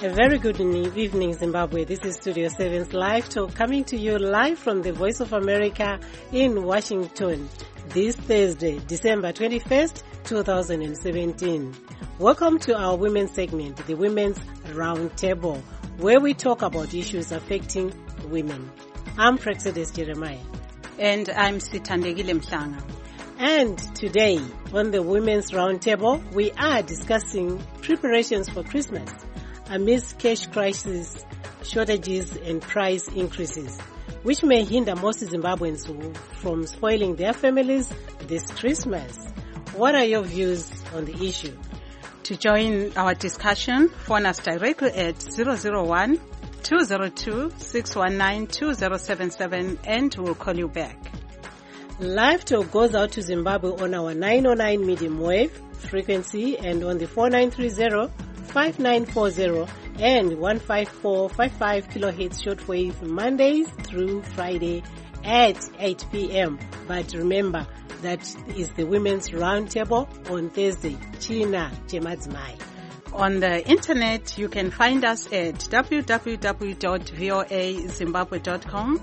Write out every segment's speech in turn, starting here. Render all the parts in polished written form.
A very good evening, Zimbabwe. This is Studio 7's Live Talk coming to you live from the Voice of America in Washington this Thursday, December 21st, 2017. Welcome to our women's segment, the Women's Roundtable, where we talk about issues affecting women. I'm Praxedes Jeremiah. And I'm Sithandegile Mhlanga. And today on the Women's Roundtable, we are discussing preparations for Christmas amidst cash crisis, shortages and price increases, which may hinder most Zimbabweans from spoiling their families this Christmas. What are your views on the issue? To join our discussion, phone us directly at 001-202-619-2077 and we'll call you back. Live Talk goes out to Zimbabwe on our 909 medium wave frequency and on the 4930-5940 and 15455 kilohertz shortwave Mondays through Friday at 8 p.m. But remember, that is the Women's Roundtable on Thursday. China Chemadzimai. On the internet, you can find us at www.voazimbabwe.com,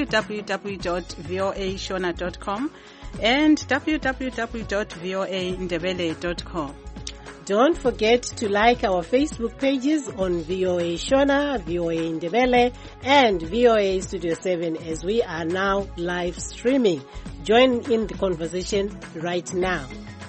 www.voashona.com, and www.voandebele.com. Don't forget to like our Facebook pages on VOA Shona, VOA Ndebele, and VOA Studio 7 as we are now live streaming. Join in the conversation right now.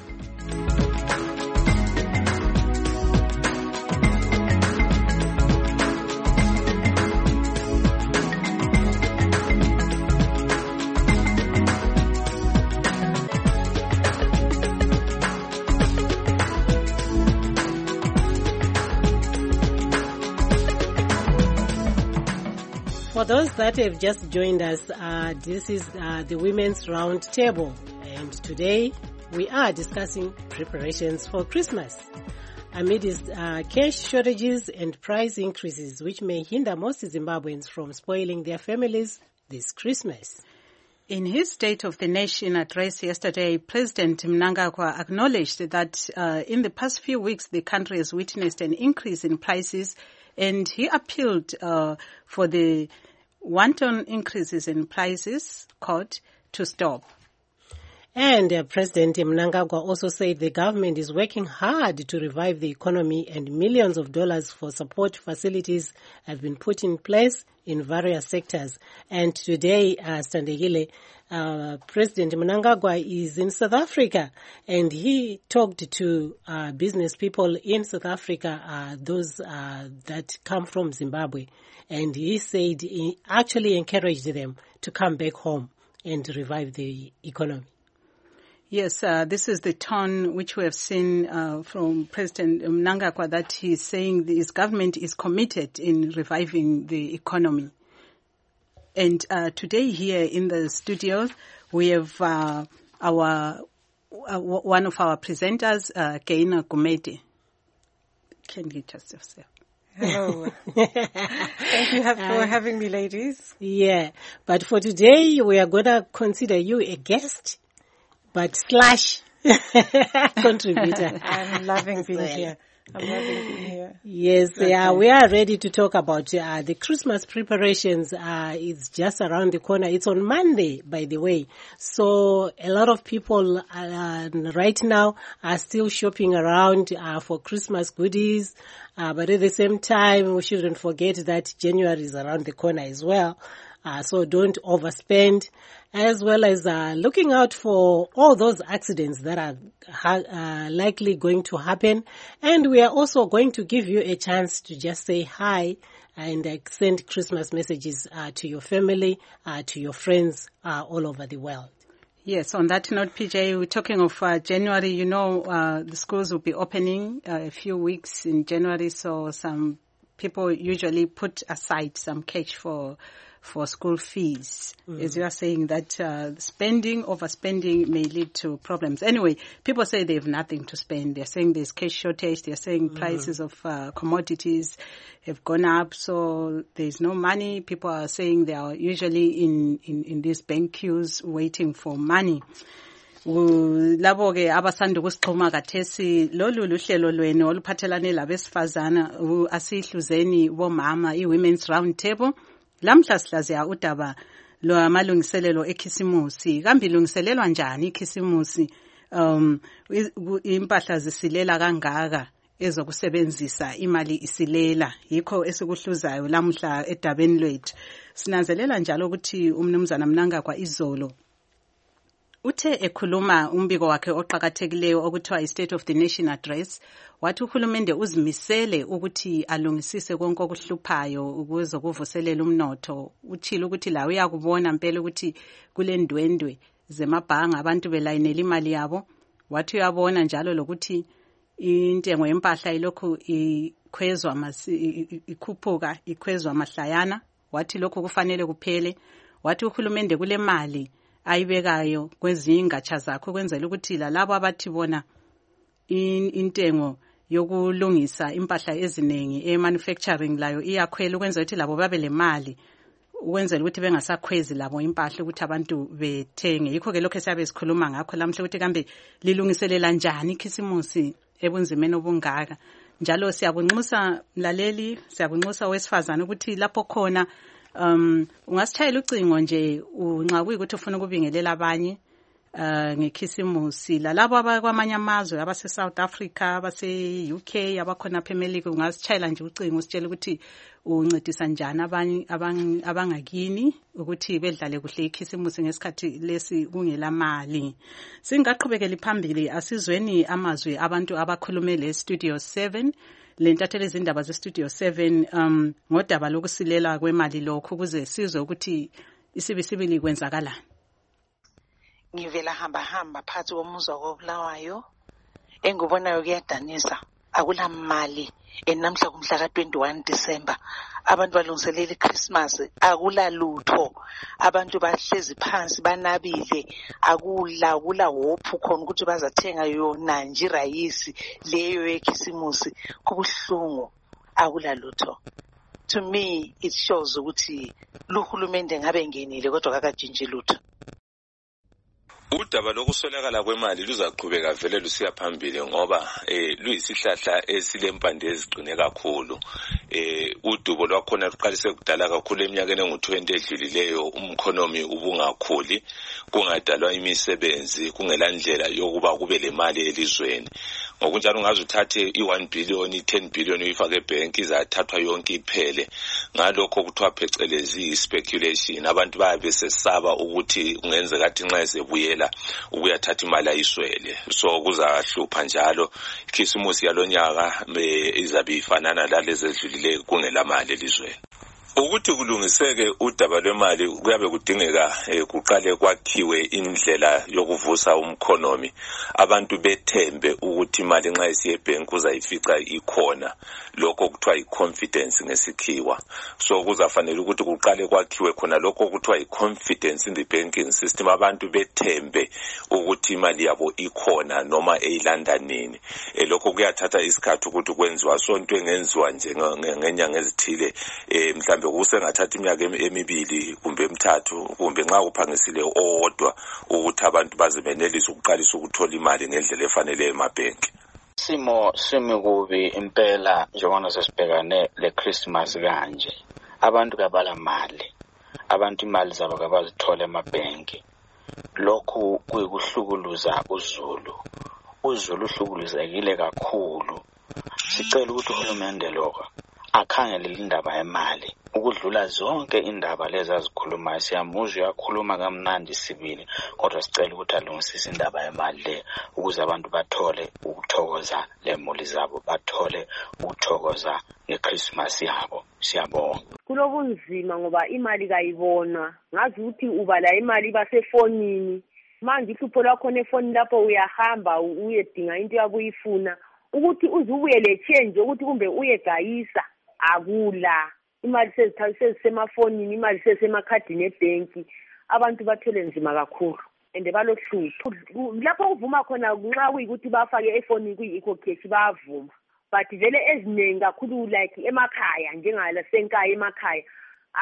For those that have just joined us, this is the Women's Roundtable, and today we are discussing preparations for Christmas amidst cash shortages and price increases, which may hinder most Zimbabweans from spoiling their families this Christmas. In his State of the Nation address yesterday, President Mnangagwa acknowledged that in the past few weeks the country has witnessed an increase in prices, and he appealed for the wanton increases in prices to stop. And President Mnangagwa also said the government is working hard to revive the economy and millions of dollars for support facilities have been put in place in various sectors. And today, Sithandegile, President Mnangagwa is in South Africa, and he talked to business people in South Africa, those that come from Zimbabwe, and he said he actually encouraged them to come back home and revive the economy. Yes, this is the tone which we have seen from President Mnangagwa, that he's saying his government is committed in reviving the economy. And today here in the studio, we have one of our presenters, Gaina Gumede. Can you just yourself? Hello. Thank you for having me, ladies. Yeah, but for today, we are going to consider you a guest, but / contributor. I'm loving being here. Yes, we are ready to talk about the Christmas preparations. It's just around the corner. It's on Monday, by the way. So a lot of people right now are still shopping around for Christmas goodies. But at the same time, we shouldn't forget that January is around the corner as well. So don't overspend, as well as looking out for all those accidents that are likely going to happen. And we are also going to give you a chance to just say hi and send Christmas messages to your family, to your friends all over the world. Yes, on that note, PJ, we're talking of January. You know, the schools will be opening a few weeks in January, so some people usually put aside some cash for school fees. As you are saying that overspending may lead to problems. Anyway, people say they have nothing to spend. They're saying there's cash shortage. They're saying prices of commodities have gone up, so there's no money. People are saying they are usually in these bank queues waiting for money. labo ke abasanda ukusixhuma kathesi lolu luhlelo lwenu oluphathelane labesifazana asihluzeni bomama i-Women's Round Table. Lamhla sihlaziya udaba lwamalungiselelo ekhisimusi. Kambe ilungiselelwa njani ikhisimusi? Impahla zisilela kangaka ezokusebenzisa imali isilela, yikho esikuhluzayo lamhla edabeni lwethu. Sinanzelela njalo ukuthi umnumzana Mnangagwa Izolo uthe ekhuluma umbiko wakhe oqhakathekileyo okuthiwa i-State of the Nation Address, wathi uhulumende uzimisele ukuthi alungisise konke okuhluphayo ukuze kuvuselela umnotho. Utshilo ukuthi la uyakubona impela ukuthi kule ndwendwe zemabhanga abantu belayinela imali yabo. Wathi uyabona njalo lokuthi intengo yempahla ilokhu ikhuphuka ikhwezwa mahlayana. Wathi lokhu kufanele kuphele. Wathi uhulumende kule mali ayibekayo kwezinye ingatsha zakho kwenzela ukuthi lalabo abathi bona intengo yokulungisa impahla eziningi e-manufacturing layo iyakhwela, ukwenzela ukuthi labo babe le mali, ukwenzela ukuthi bengasakhwezi labo impahla ukuthi abantu bethenge. Yikho ke lokho esiyabe sikhuluma ngakho lamhla ukuthi kambe lilungiselela njani ikhisimusi ebunzimeni obungaka. Njalo siyabunxusa mlaleli, siyabunxusa wesifazana ukuthi lapho khona ungasitshayela ucingo nje nxa kuyikuthi ufuna ukubingelela abanye ngekhisimusi, lalabo abakwamanye amazwe abase South Africa, abase UK, abakhona apha eMelika, ungasitshayela nje ucingo usitshela ukuthi uncedisa njani abanye abangakini ukuthi bedlale kuhle ikhisimusi ngesikhathi lesi kungela mali. Singaqhubekela phambili asizweni amazwi abantu abakhulume le Studio 7 lentathele izindaba ze Studio 7 ngodaba lokusilela kwemali lokho ukuze sizwe ukuthi isibisibili kwenzakalani. Ngivela hamba phansi komuzi wakobulawayo engibonayo kuyadanisa, akula mali enamhla kumhla ka-21 December abantu balungiselela iChristmas, akula lutho, abantu bahlezi phansi banabile, akula hope khona ukuthi bazathenga yona nje irayisi leyo yekhisimusi. Kubuhlungu, akula lutho. To me it shows ukuthi luhulumende ngabe ngenile kodwa kakajinji lutho. Udaba lokuswelakala kwemali luzaqhubeka vele lusiya phambili ngoba luyisihlahla esilempande eziqine kakhulu. Udubo lwakhona luqalise kudala kakhulu eminyakeni engu-20 edlulileyo. Umkhonomi ubungakhuli, kungadalwa imisebenzi, kungela ndlela yokuba kube le mali elizweni. Ngokunjalo ungaze uthathe i1 billion, i10 billion uyifake ebhenki izathathwa yonke iphele. Ngalokho kuthiwa phecelezi speculation. Abantu bayabe sesaba ukuthi kungenzeka ukuthi nxa esebuyela ukuyathatha imali ayiswele. So kuzahlupha njalo. Ikhisimusi yalonyaka izabe ifanana lalezi ezidlulileyo kungela mali elizweni. Ukuthi kulungiseke udaba lwemali kuyabe kudingeka kuqale kwakhiwe indlela yokuvusa umkhonomi, abantu bethembe ukuthi imali nxa isiye ebhenki uzayifica ikhona, lokho kuthiwa i-confidence ngesikhiwa. So kuzafanele ukuthi kuqale kwakhiwe khona lokho kuthiwa i-confidence in the banking system, abantu bethembe ukuthi imali yabo ikhona noma eyilanda nini. Lokho kuyathatha isikhathi ukuthi kwenziwa, so into engenziwa nje ngenyanga ezithile mhlambe kusengathatha iminyaka emibili kumbe emithathu kumbe nxa kuphangisile owodwa ukuthi abantu baze benelise ukuqalisa ukuthola imali ngendlela efanele emabhenki. Simo kubi impela njengoba sesibhekane leChristmas kanje. Abantu kabala mali, abantu imali zabo kabazithola emabhenki. Lokhu kuyikuhlukuluza uZulu uhlukuluzekile kakhulu. Sicela ukuthi uhulumende lokho akhangele indaba yemali ukudlula zonke indaba lezi azikhulumayo. Siyamuzwa uyakhuluma kamnandi sibili, kodwa sicela ukuthi alungisise indaba yemali le ukuze abantu bathole ukuthokoza lemuli zabo, bathole ukuthokoza ngeChristmas yabo. Siyabonga. Kulobunzima ngoba imali kayibonwa, ngazi ukuthi ubala imali basefonini. Manje ihlupho lakho nefonini lapho uyahamba uyedinga into yakuyifuna ukuthi uzubuyele change ukuthi kumbe uyegayisa akula. Imali sezisemafonini, imali sezisemakhadini ebhenki, abantu bathele nzima kakhulu ende balohlupho. Lapho uvuma khona nxa kuyikuthi bafake efonini kuyi-eco cash bayavuma, but vele eziningi kakhulu like emakhaya njengala senkaya emakhaya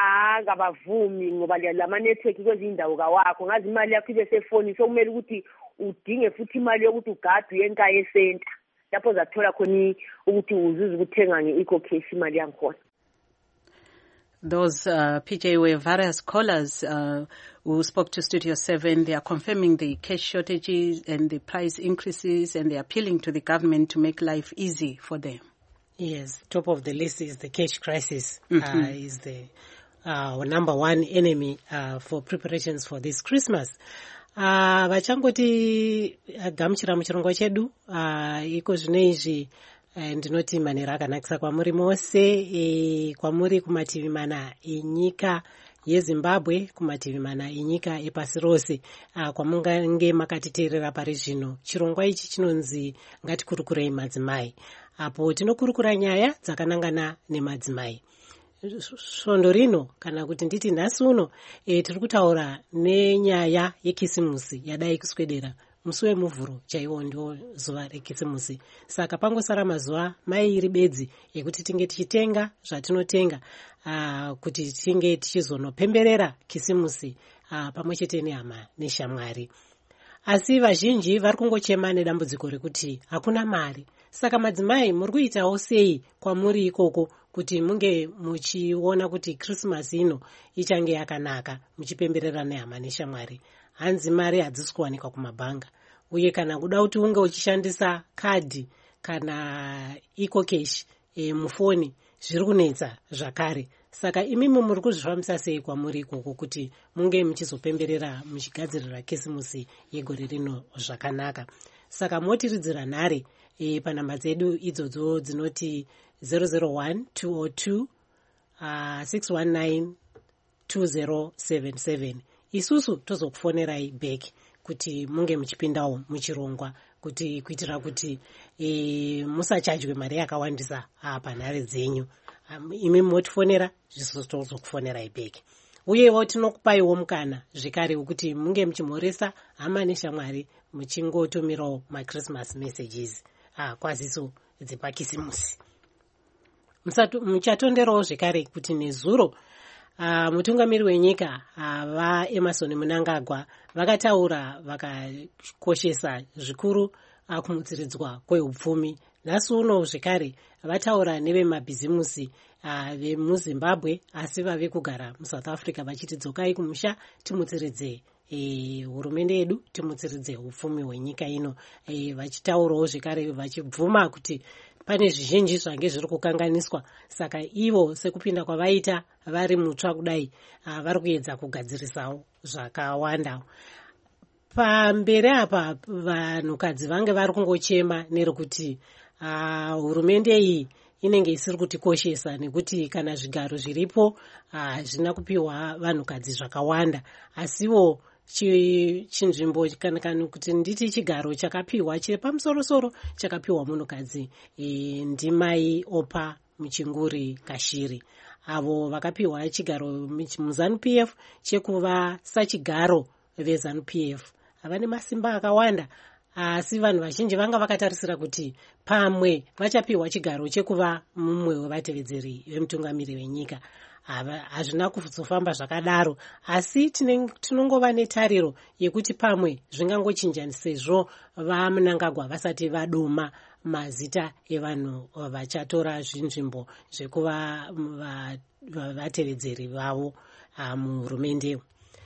akabavumi ngoba lama network kwezinye indawo kawakho, ngazi imali yakho ibe sefoni, so kumele ukuthi udinge futhi imali yokuthi ugade uye eNkayi Center lapho uzathola khona ukuthi uzuze ukuthenga nge-EcoCash imali yankhona. Those, PJ, were various callers who spoke to Studio 7. They are confirming the cash shortages and the price increases, and they are appealing to the government to make life easy for them. Yes, top of the list is the cash crisis. Is the number one enemy for preparations for this Christmas. Vachangoti gamuchira muchirongwa chedu iko zvinezvi ndinoti manhero akanakisa kwamuri mose, kwamuri kumativi mana enyika yeZimbabwe, kumativi mana enyika epasi rose, kwamungange makatiteerera pari zvino. Chirongwa ichi chinonzi ngatikurukurei madzimai, apo tinokurukura nyaya dzakanangana nemadzimai. Svondo rino kana kuti nditi nhasi uno tiri kutaura nenyaya yekisimusi yadai kuswedera. Musi wemuvhuro chaiwo ndio zuva rekisimusi. Saka pangosara mazuva mairi bedzi ekuti tinge tichitenga zvatinotenga kuti tinge tichizonopemberera kisimusi pamwe chete nehama neshamwari. Asi vazhinji vari kungochema nedambudziko rekuti hakuna mari. Saka madzimai muri kuitawo sei kwamuri ikoko kuti munge muchiona kuti Christmas ino ichange yakanaka muchipemberera nehama neshamwari? Hanzi mari hadzisi kuwanikwa kumabhanga, uye kana kuda kuti unge uchishandisa kadhi kana EcoCash mufoni zviri kunetsa zvakare. Saka imimi muri kuzvifambisa sei kwamuri ikoko kuti munge muchizopemberera muchigadzirira kisimusi yegore rino zvakanaka? Saka motiridzira nhare panhamba dzedu idzodzo dzinoti 001 202 619 2077. Isusu tozokufonerai back kuti munge muchipindawo muchirongwa kuti kuitira kuti musachajwe mari yakawandisa panhare dzenyu. Imi motifonera zvisiso tozokufonerai back. Uyewo tinokupaiwo mukana zvekare wekuti munge muchimhoresa hama neshamwari muchingotumirawo maChristmas messages kwaziso dzepakisimusi. Muchatonderawo zvekare kuti nezuro mutungamiri wenyika vaEmmerson Mnangagwa vakataura vakakoshesa zvikuru kumutsiridzwa kweupfumi. Nhasi uno zvekare vataura nevemabhizimusi vemuZimbabwe asi vave kugara muSouth Africa vachiti dzokai kumusha timutsiridze hurumende yedu, timutsiridze upfumi hwenyika ino, vachitaurawo zvekare vachibvuma kuti pane zvizhinji zvange zviri kukanganiswa. Saka ivo sekupinda kwavaita vari mutsva kudai vari kuedza kugadzirisawo zvakawanda. Pamberi apa vanhukadzi vange vari kungochema nerekuti hurumende iyi inenge isiri kutikoshesa nekuti kana zvigaro zviripo hazvina kupiwa vanhukadzi zvakawanda. Asiwo chinzvimbo kana kuti nditi chigaro chakapiwa chiri pamusorosoro chakapiwa munhukadzi ndimai Opa Muchinguri Kashiri. Avo vakapiwa chigaro muZANU-PF chekuva sachigaro veZANU-PF havane masimba akawanda, asi vanhu vazhinji vanga vakatarisira kuti pamwe vachapiwa chigaro chekuva mumwe wevatevedzeri vemutungamiri wenyika. Hazvina kuzofamba zvakadaro, asi tinongova netariro yekuti pamwe zvingangochinja sezvo vaMnangagwa vasati vadoma mazita evanhu vachatora zvinzvimbo zvekuva vatevedzeri vavo muhurumende.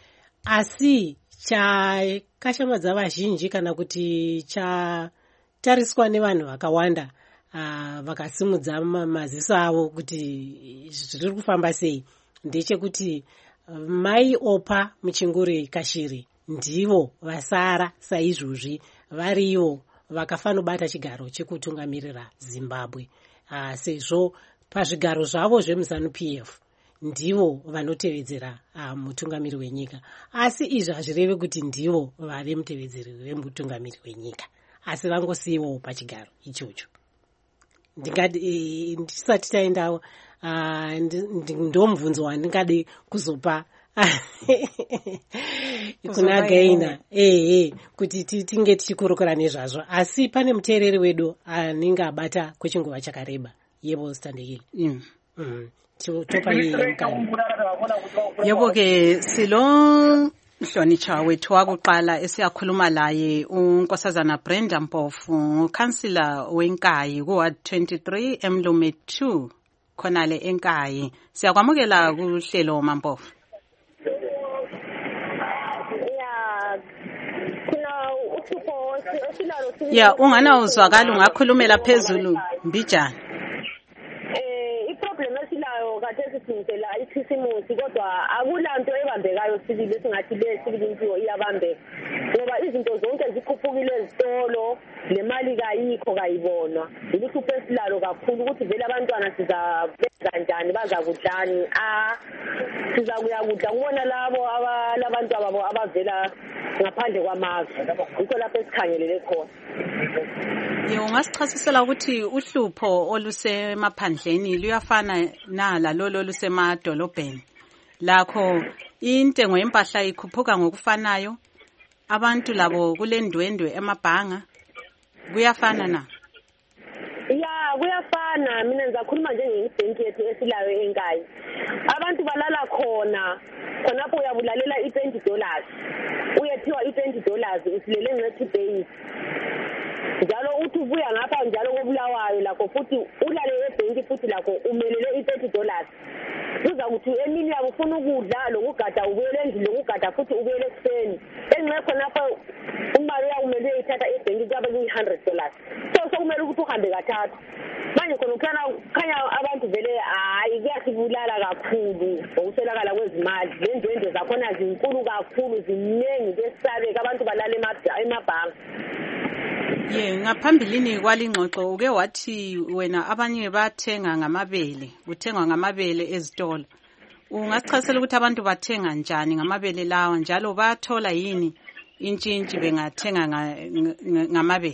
Asi chakashamadza vazhinji kana kuti chatariswa nevanhu vakawanda vakasimudza maziso avo kuti zviri kufamba sei, ndechekuti mai Opa Muchinguri Kashiri ndivo vasara saizvozvi varivo vakafanobata chigaro chekutungamirira Zimbabwe, sezvo pazvigaro zvavo zvemuZANU-PF ndivo vanotevedzera mutungamiri wenyika. Asi izvi hazvirevi kuti ndivo vave mutevedzeri wemutungamiri wenyika, asi vangosiyiwawo pachigaro ichocho. Ndisati taendawo ndomubvunzo wandingade kuzopa kuna Gaina kuti tinge tichikurukura nezvazvo, asi pane muteereri wedu anenge abata kwechinguva chakareba. Yebo Standekile. Yebo ke silo Mhlonishwa wethu wakuqala esiyakhuluma laye uNkosazana Brenda Mpofu, ukansila weNkayi kuWard 23 eMlume 2 khonale eNkayi. Siyakwamukela kuhlelo Mampofu. Ya ungana uzwakala ungakhulumela phezulu mbijana. Iproblem esilayo kade sisizela ikhisimusi kodwa akulanto ebambekayo sibili singathi lesibili impilo iyabambeka ngoba izinto zonke zikhuphukile ezitolo nemali kayikho kayibonwa iluhlupho esilalo kakhulu ukuthi vele abantwana sizabenza njani bazakudlani sizakuya kudla kubona labo labantu ababo abavela ngaphandle kwamazwe yikho lapho esikhangelele khona. Ungasichasisela ukuthi uhlupho olusemaphandleni luyafana nalolo olusemadolobheni lakho intengo yempahla ikhuphuka ngokufanayo abantu labo kulendwendwe emabhanga kuyafana na? Ya kuyafana mina ngizakhuluma njengebhenki yethu esilayo eNkayi abantu balala khonapho uyabulalela $20 uyethiwa $20 usilele ngqethi base njalo uthi ubuya ngapha njalo kobulawayo lakho futhi ulale ebhenki futhi lakho umelele $30 kuza kuthi emini yabo ufuna ukudla lokugada ubuyele endlini lokugada futhi ubuyele ekuseni engekho lapha imali uyawumele uyithatha ebhenki kuba $100 so sokumele ukuthi uhambe kathathu manje khanya abantu vele hayi kuyasibulala kakhulu ngokuswelakala kwezimali lendwendwe zakhona zinkulu kakhulu ziningi besabeka abantu balala emabhanga. Ngaphambilini kwalingxoxo uke wathi wena abanye bathenga ngamabele uthengwa ngamabele ezitolo ungasichasisela ukuthi abantu bathenga njani ngamabele lawa njalo bathola yini intshintshi bengathenga ngamabele?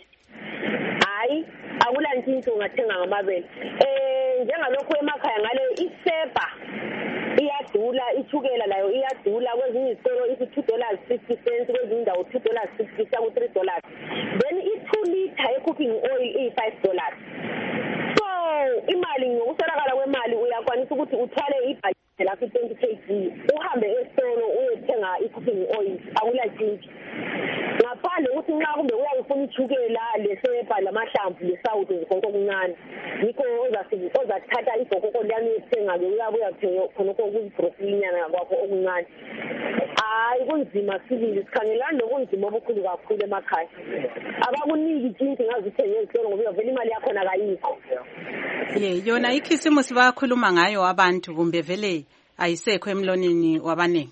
Hayi akula ntshintshi ungathenga ngamabele njengalokho emakhaya ngale isepa iyadula ithukela layo iyadula kwezinye izitolo ithi $2.50 kwezinye indawo $2.60 kuya ku$3 then i2 liter ye-cooking oil $5 so imali ngokuswelakala kwemali uyakwanisa ukuthi uthwale ibhajethi lakho 20 kg uhambe esitolo uyethenga i-cooking oil akula ntshintshi ngaphandle ukuthi nxa kumbe uyayifuna ithukela lesepa lamahlamvu lesawudo konke okuncane yikho ozathatha ibhokoko liyami ethenga-ke uyabuya khonokho kuzibrokilinyana kwakho okuncane hayi kunzima sibili sikhangelani lokunzima obukhulu kakhulu emakhaya abakuniki intshintshi ngaze uthenge ezitolo ngoba vele imali yakhona kayikho. Yona ikhisimusi bayakhuluma ngayo abantu kumbe vele ayisekho emlonini wabanengi?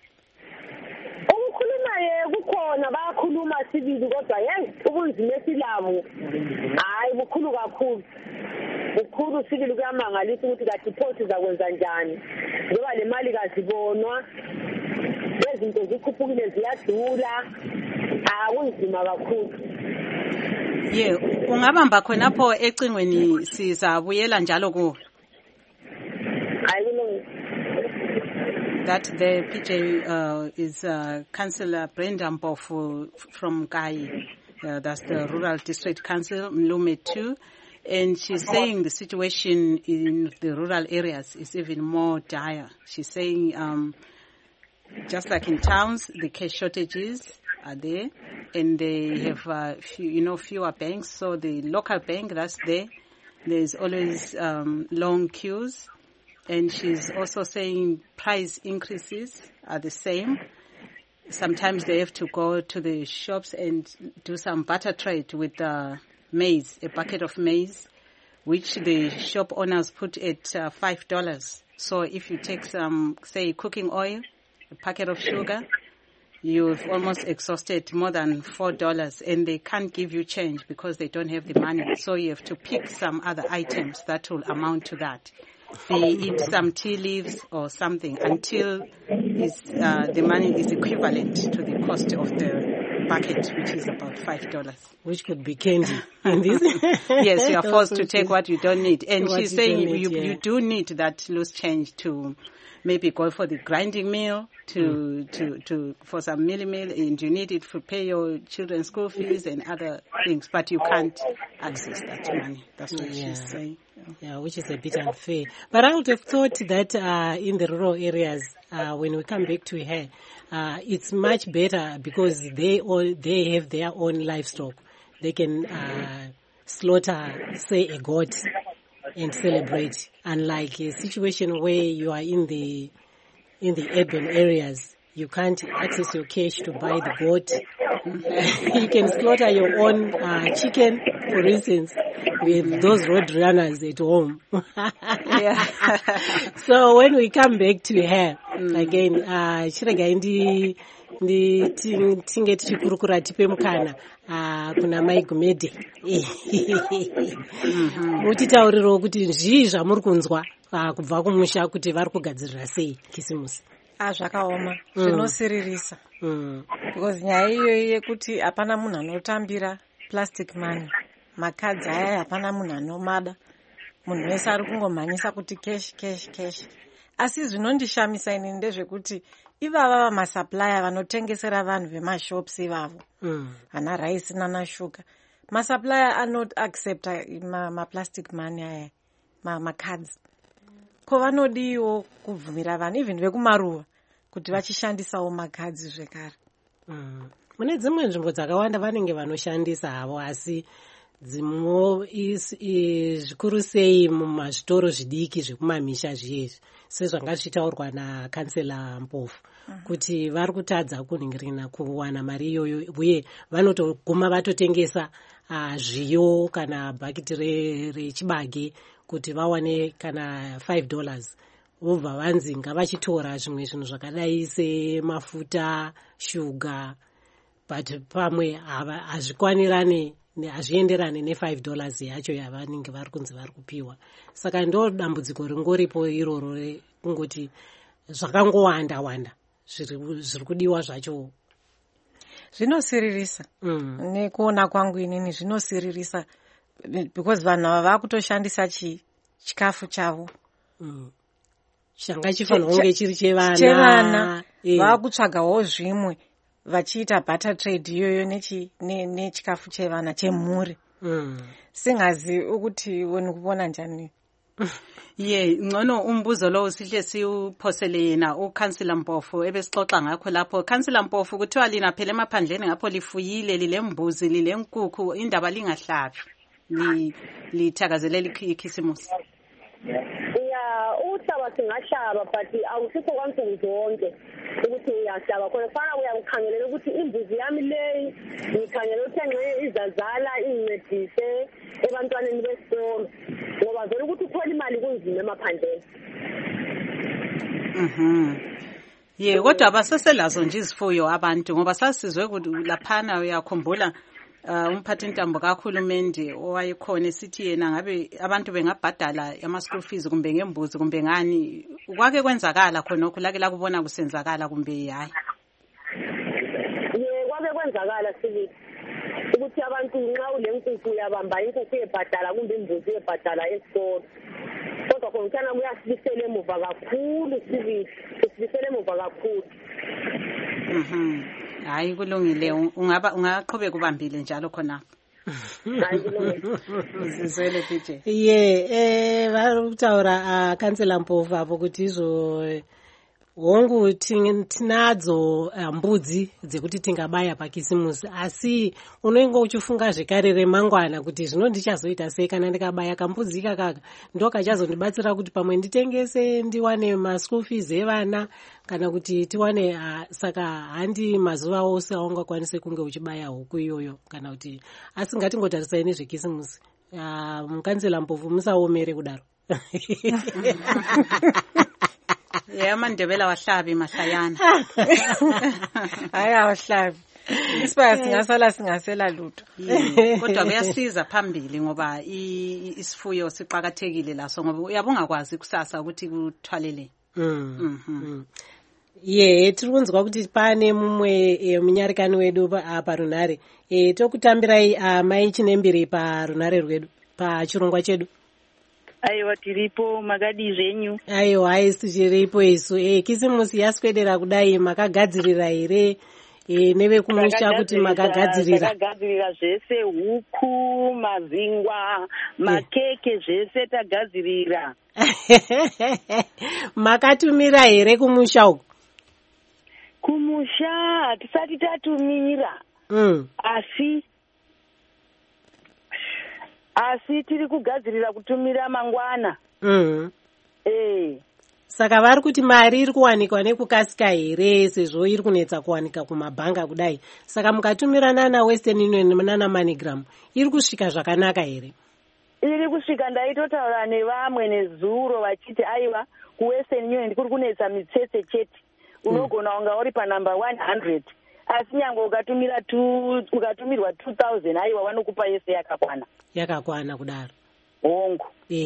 Kukhona bayakhuluma sibili kodwa ubunzima esilabo hayi bukhulu kakhulu bukhulu sibili kuyamangalisa ukuthi kathi phothi zakwenza njani ngoba le mali kazibonwa lezinto zikhuphukile ziyadula kunzima kakhulu. Ungabamba khonapho ecingweni sizabuyela njalo kuwo. That the PJ is Councillor Brenda Mpofu from Nkayi, that's the Rural District Council, Mlume 2, and she's saying the situation in the rural areas is even more dire. She's saying just like in towns, the cash shortages are there, and they have fewer banks. So the local bank that's there's always long queues. And she's also saying price increases are the same. Sometimes they have to go to the shops and do some barter trade with maize, a bucket of maize, which the shop owners put at $5. So if you take some, say, cooking oil, a packet of sugar, you've almost exhausted more than $4, and they can't give you change because they don't have the money. So you have to pick some other items that will amount to that. They eat some tea leaves or something until the money is equivalent to the cost of the bucket, which is about $5. Which could be candy. Yes, you are forced to take what you don't need. And she's saying you do need that loose change to maybe go for the grinding meal, for some meal, and you need it to pay your children's school fees and other things, but you can't access that money. That's what she's saying. Yeah, which is a bit unfair. But I would have thought that in the rural areas, when we come back to her, it's much better because they have their own livestock. They can slaughter, say, a goat and celebrate. Unlike a situation where you are in the urban areas, you can't access your cash to buy the goat. You can slaughter your own chicken, for instance, with those road runners at home. So when we come back to her, again, chirega tinge tichikurukura tipe mukana kuna Mai Gumede. Mutitaurirawo kuti zvii zvamuri kunzwa kubva kumusha kuti vari kugadzirira sei kisimusi. Zvakaoma, zvinosiririsa. Because nyaya iyoyi yekuti hapana munhu anotambira plastic money, makadzi aya hapana munhu anomada, munhu wese ari kungomhanyisa kuti cash. Asi zvinondishamisa inini ndezvekuti ivava vamasupplier vanotengesera vanhu vemashops ivavo, vana rice nana sugar, masupplier anot accepta maplastic money aya, makadzi. Ko vanodiwo kubvumira vanhu even vekumaruva kuti vachishandisawo makadzi zvekare. Mune dzimwe nzvimbo dzakawanda vanenge vanoshandisa havo, asi dzimwe zvikuru sei mumazvitoro zvidiki zvekumamisha zviyezvi, sezvanga zvichitaurwa nakansela Mpofu, kuti vari kutadza kunhingirina kuwana mari iyoyo, uye vanotoguma vatotengesa zviyo kana bhakiti rechibage kuti vawane kana $5, vobva vanzi ngavachitora zvimwe zvinhu zvakadai semafuta, shuga, but pamwe hazvikwanirane, hazvienderane $5 yacho yavanenge vari kunzi vari kupiwa. Saka ndo dambudziko ringoripo iroro kungoti zvakangowanda zviri kudiwa zvacho. Zvinosiririsa. Nekuona kwangu inini zvinosiririsa, because vanhu ava vakutoshandisa chikafu chavo changa chifanira kunge chiri chevana, vakutsvagawo zvimwe vachiita barter trade iyoyo nechikafu chevana chemhuri. Singazi ukuthi wena kubona njani. Ngcono umbuzo lo sihle siuphosele yena uKhansila Mpofu ebesixoxa ngakho lapho. Khansila Mpofu, kuthiwa lina phela emaphandleni ngapho lifuyile, lilembuzi, lilenkukhu, indaba lingahlabi, lithakazelela ikhisimusi. Uhlaba singahlaba, but awusikho kwansuku zonke ukuthi uyahlaba khona. Fana uyakukhangelela ukuthi imbuzi yami leyi ngikhangela ukuthi engxenye izazala incedise ebantwaneni besikolo, ngoba vele ukuthi uthola imali kunzima emaphandleni. Kodwa baseselazo nje izifuyo abantu, ngoba sasizwe ukuthi laphana uyakhumbula umphathintambo kahulumende owayekhona esithi yena ngabe abantu bengabhadala ama-school fees kumbe ngembuzi kumbe ngani. Kwake kwenzakala khonokho, lake lakubona kusenzakala kumbe hayi? Kwake kwenzakala sibili ukuthi abantu nxa ulenkukhu uyabamba inkukhu uyebhadala kumbe imbuzi uyebhadala esikolo. Kodwa khona kuyasibisela emuva kakhulu sibili, sibisela emuva kakhulu. Hayi kulungile, ungaqhubeka ubambile njalo khona. Sizwele PJ. Vari kutaura Kansela Mpofu apo kuti izvo hongu tinadzo mbudzi dzekuti tingabaya pakisimusi, asi unenge uchifunga zvekare remangwana kuti zvino ndichazoita sei kana ndikabaya kambudzi kakaka, ndo kachazondibatsira kuti pamwe nditengese ndiwane ma-school fees evana kana kuti tiwane. Saka handi mazuva ose aungakwanise kunge uchibaya huku iyoyo kana kuti, asi ngatingotarisai nezvekisimusi. Mukansela Mpofu musaomere kudaro. Mandebela wahlabi mahlayana. Hayi awahlabi. Isibaya singasela lutho. Kodwa kuyasiza phambili ngoba isifuyo siqhakathekile laso, ngoba uyabungakwazi kusasa ukuthi kuthwalele. Tiri kunzwa kuti pane mumwe munyarikani wedu parunare. Tokutambirai Mai Chinembiri parunare rwedu pachirongwa chedu. Aiwa tiripo, magadi zvenyu. Aiwa, isi tiripo isu. Kisimusi yaswedera kudai, makagadzirira here nevekumusha kuti makagadzirira. Takagadzirira zvese, huku, mazingwa, makeke zvese tagadzirira. Makatumira here kumusha uku? Kumusha hatisati tatumira. Asi tiri kugadzirira kutumira mangwana. Saka vari kuti mari iri kuwanikwa nekukasika here, sezvo iri kunetsa kuwanika kumabhanga kudai. Saka mukatumira nana Western Union nana MoneyGram, iri kusvika zvakanaka here? Iri kusvika. Ndaitotaura nevamwe nezuro vachiti aiwa kuWestern Union kuri kunetsa mitsetse chete. Unogona unga uri panumber 100. Asi nyange ukatumirwa 2000 aiwa vanokupa yese yakakwana. Yakakwana kudaro. Hongu.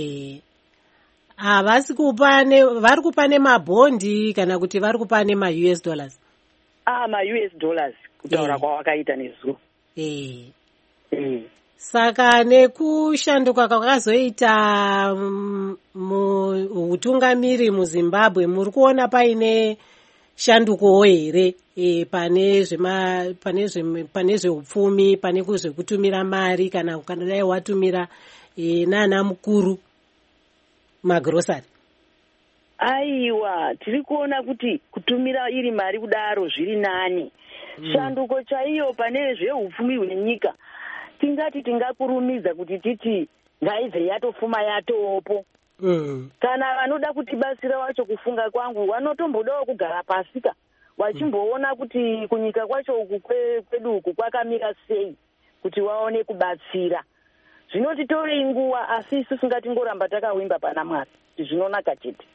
Havasi kupa vari kupa nemabhondi kana kuti vari kupa nema-US dollars? Ma-US dollars kutaura kwawakaita nezuro. Saka nekushanduka kwakazoita utungamiri muZimbabwe, muri kuona paine shandukowo here pane zveupfumi, pane zvekutumira mari kana dai watumira nana mukuru magrosari? Aiwa, tiri kuona kuti kutumira iri mari kudaro zviri nani. Shanduko chaiyo pane zveupfumi hwenyika tingati tingakurumidza kuti titi ngaibve yatofuma yatopo. Kana vanoda kutibatsira wacho kufunga kwangu vanotombodawo kugara pasika vachimboona kuti kunyika kwacho uku kwedu uku kwakamira sei kuti waone kubatsira. Zvinotitorei nguva asi isu ngatingoramba takawimba pana Mwari kuti zvinonaka chete.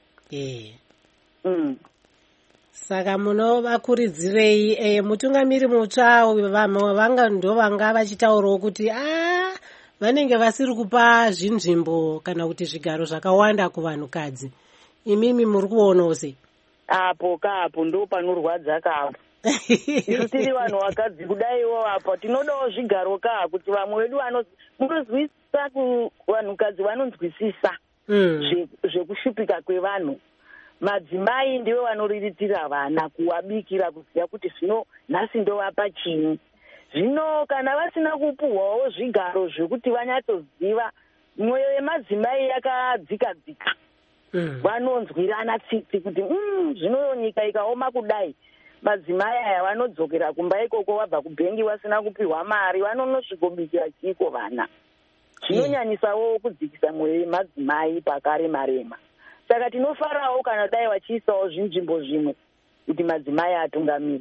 Saka munovakurudzirei mutungamiri mutsva vamwe ndo vanga vachitaurawo kuti vanenge vasiri kupa zvinzvimbo kana kuti zvigaro zvakawanda kuvanhukadzi. Imimi muri kuonawo sei? Apo kapo ndo panorwadza kapo. Isu tiri vanhu vakadzi kudaiwo apo tinodawo zvigaro kuti vamwe vedu munozwisisa vanhukadzi vanonzwisisa zvekushupika kwevanhu. Madzimai ndivo vanoriritira vana, kuwabikira, kuziva kuti zvino nhasi ndovapa chini. Zvino kana vasina kupuhwawo zvigaro zvekuti vanyatsoziva, mwoyo yemadzimai yakadzika-dzika. Vanonzwirana tsitsi kuti zvino nyika ikaoma kudai, madzimai aya vanodzokera kumba ikoko vabva kubhengi vasina kupiwa mari, vanonosvikobikira chiko vana. Zvinonyanyisawo kudzikisa mwoyo yemadzimai pakarema-rema. Saka tinofarawo kana dai vachiisawo zvinzvimbo zvimwe kuti madzimai atungamiri.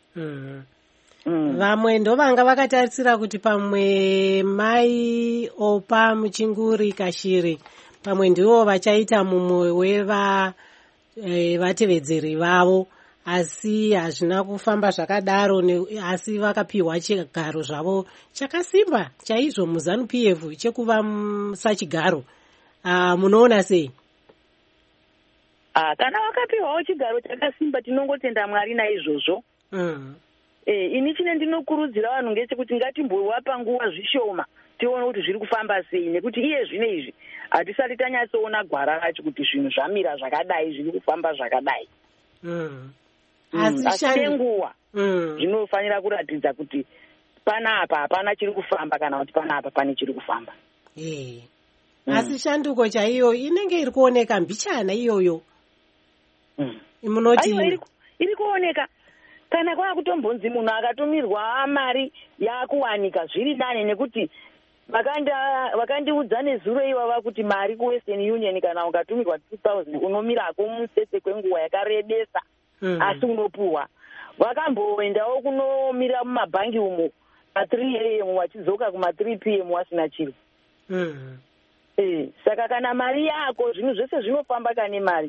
Vamwe ndo vanga vakatarisira kuti pamwe mai Opa Muchinguri Kashiri pamwe ndivo vachaita mumwe wevatevedzeri vavo, asi hazvina kufamba zvakadaro, asi vakapiwa chigaro zvavo chakasimba chaizvo muZANU-PF chekuva sachigaro. Munoona sei? Kana vakapiwawo chigaro chakasimba tinongotenda Mwari naizvozvo. Ini chine ndinokurudzira vanhu ngechekuti ngatimbovapa nguva zvishoma tione kuti zviri kufamba sei, nekuti iye zvine izvi hatisati tanyatsoona gwara racho kuti zvinhu zvamira zvakadai, zviri kufamba zvakadai. Asi nenguva zvinofanira kuratidza kuti panapa hapana chiri kufamba kana kuti panapa pane chiri kufamba. Asi shanduko chaiyo inenge iri kuoneka mbichana iyoyo. Munoti iri kuoneka. Kana kwakutombonzi munhu akatumirwa mari yakuwanika zviri nane, nekuti vakandiudza nezuro ivava kuti mari kuWestern Union kana ukatumirwa 2000 unomirako mutsetse kwenguva yakarebesa asi unopuhwa. Vakamboendawo kunomira mumabhangi umo ma3 AM wachidzoka kuma3 PM wasina chiro. Saka kana mari yako zvinhu zvese zvinofamba kane mari.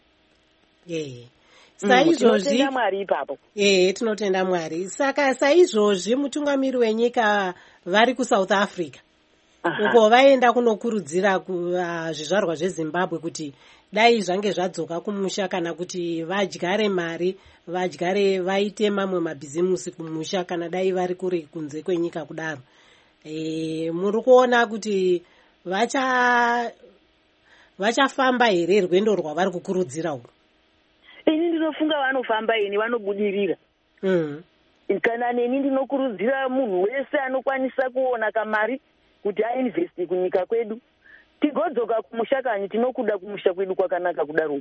Saizvozvi Mwari ipapo. Tinotenda Mwari. Saka saizvozvi mutungamiri wenyika vari kuSouth Africa uko vaenda kunokurudzira zvizvarwa zveZimbabwe kuti dai zvange zvadzoka kumusha kana kuti vadyare mari, vaite mamwe mabhizimusi kumusha kana dai vari kure kunze kwenyika kudaro. Muri kuona kuti vachafamba here rwendo rwavari kukurudzira urwu? Ini ndinofunga vanofamba ini vanobudirira. kana neni ndinokurudzira munhu wese anokwanisa kuona kamari kuti ainvesti kunyika kwedu tigodzoka kumusha kanyi tinokuda kumusha kwedu kwakanaka kudaro.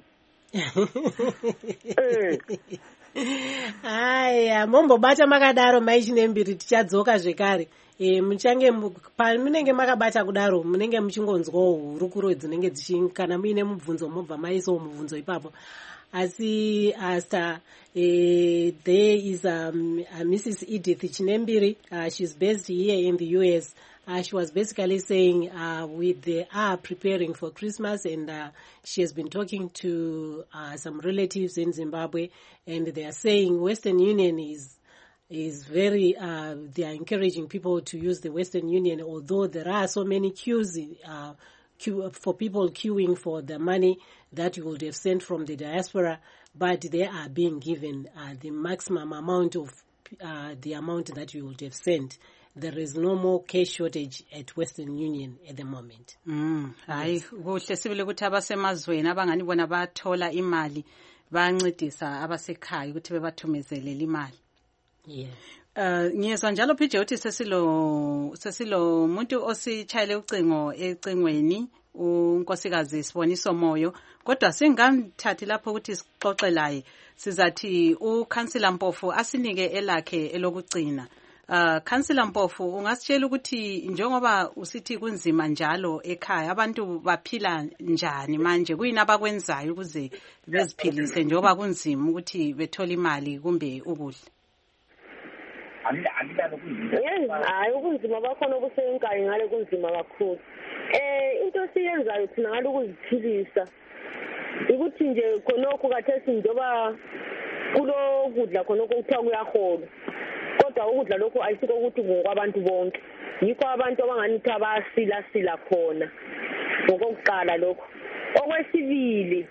Haya, mombobata makadaro maichinembiri tichadzoka zvekare. Muchange pamunenge makabata kudaro munenge muchingonzwawo hurukuro dzinenge kana muine mubvunzo mobva maisawo mubvunzo ipapo. Asi there is Mrs. Edith Chinembiri. She's based here in the US. She was basically saying they are preparing for Christmas, and she has been talking to some relatives in Zimbabwe, and they are saying Western Union is very, they are encouraging people to use the Western Union, although there are so many queues for people queuing for the money that you would have sent from the diaspora, but they are being given the maximum amount of the amount that you would have sent. There is no more cash shortage at Western Union at the moment. Hayi kuhle sibile ukuthi abasemazweni abangani bona bathola imali bancedisa abasekhaya ukuthi bebathumezele imali. Yeah. Ngiyezwa njalo PJ uthi sesilo umuntu osichayele ucingo ecingweni unkosikazi Siboniso Moyo, kodwa singamthathi lapho ukuthi sixoxe laye sizathi uCouncillor Mpofu asinike elakhe elokugcina. Councillor Mpofu, ungasitshela ukuthi njengoba usithi kunzima njalo ekhaya abantu baphila njani manje, kuyini abakwenzayo ukuze beziphilise njengoba kunzima ukuthi bethole imali kumbe ukudla? Hayi ubunzima bakhona obusenkayi ngale kunzima kakhulu. Into siyenzayo thina ngale ukuziphilisa ukuthi nje khonokho kathesi njoba kulo kudla khonokho kuthiwa kuyaholwa, kodwa ukudla lokho ayisiko ukuthi ngokwabantu bonke, yikho abantu abanganithi abasilasila khona ngokokuqala lokho. Okwesibili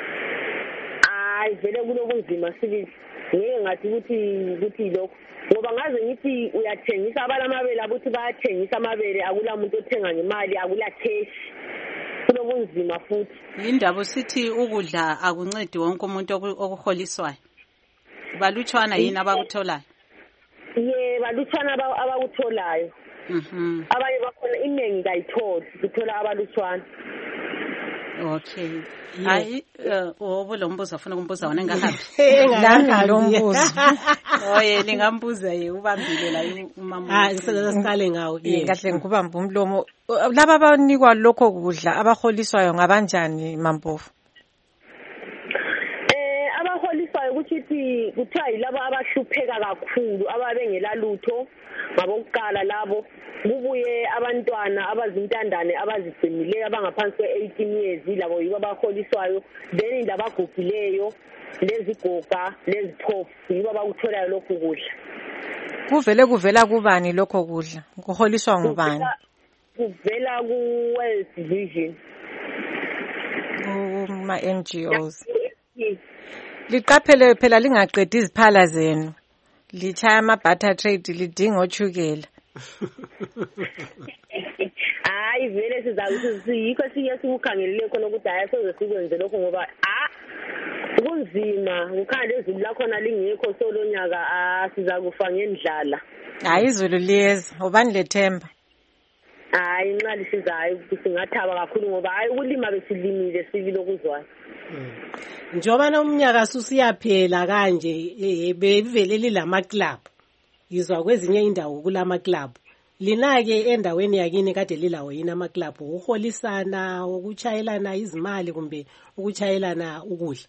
vele kulobunzima sibili ngeke ngathi ukuthi lokho, ngoba ngaze ngithi uyathengisa abalamabele abuthi bayathengisa amabele, akula muntu othenga ngemali, akula cash, kulobunzima futhi. Indaba sithi ukudla akuncedi wonke umuntu okuholiswayo, balutshwana yini abakutholayo? Balutshwana abakutholayo. Abanye bakhona iningi kayitholi, kuthola abalutshwana. Okay. Hayi lo mbuzo afuna ukumbuza wona engahambi. Engahambi lo mbuzo. Oye lingambuza ubambile la umama. Siqale ngawo. Kahle ngikubamba umlomo. Laba abanikwa lokho kudla abaholiswayo ngabanjani Mampofu? Abaholiswayo kuthi kuthiwa yilabo abahlupheka kakhulu, ababengela lutho ngabokuqala labo. Kubuye abantwana abazintandane abazigcinileyo abangaphansi kwe-18 years, labo yibo abaholiswayo. Then labagugileyo, lezigoga, leziphofu, yibo abakutholayo lokho kudla. Kuvela kubani lokho kudla? Kuholiswa ngubani? Kuvela ku-World Vision. NGOs. Liqaphele phela lingaqedi iziphala zenu. Lichaya ama-butter trade, lidinga ochukela. Hayi vele yikho siye sikukhangelele khona ukuthi hayi soze sikwenze lokho ngoba kunzima, ukhanda ezulu lakhona lingekho solonyaka siza kufa ngendlala. Hayi izulu liyeza, ubani lethemba? Hayi nxa lisizayo singathaba kakhulu ngoba hayi ukulima besilimile sibili okuzwayo. Njoba umnyaka susiyaphela kanje bevele lilama club. Yizwa kwezinye indawo kulama club. Lina ke endaweni yakini kade lilawo yini ama club ukuholisana, ukuchayelana izimali kumbe ukuchayelana ukudla?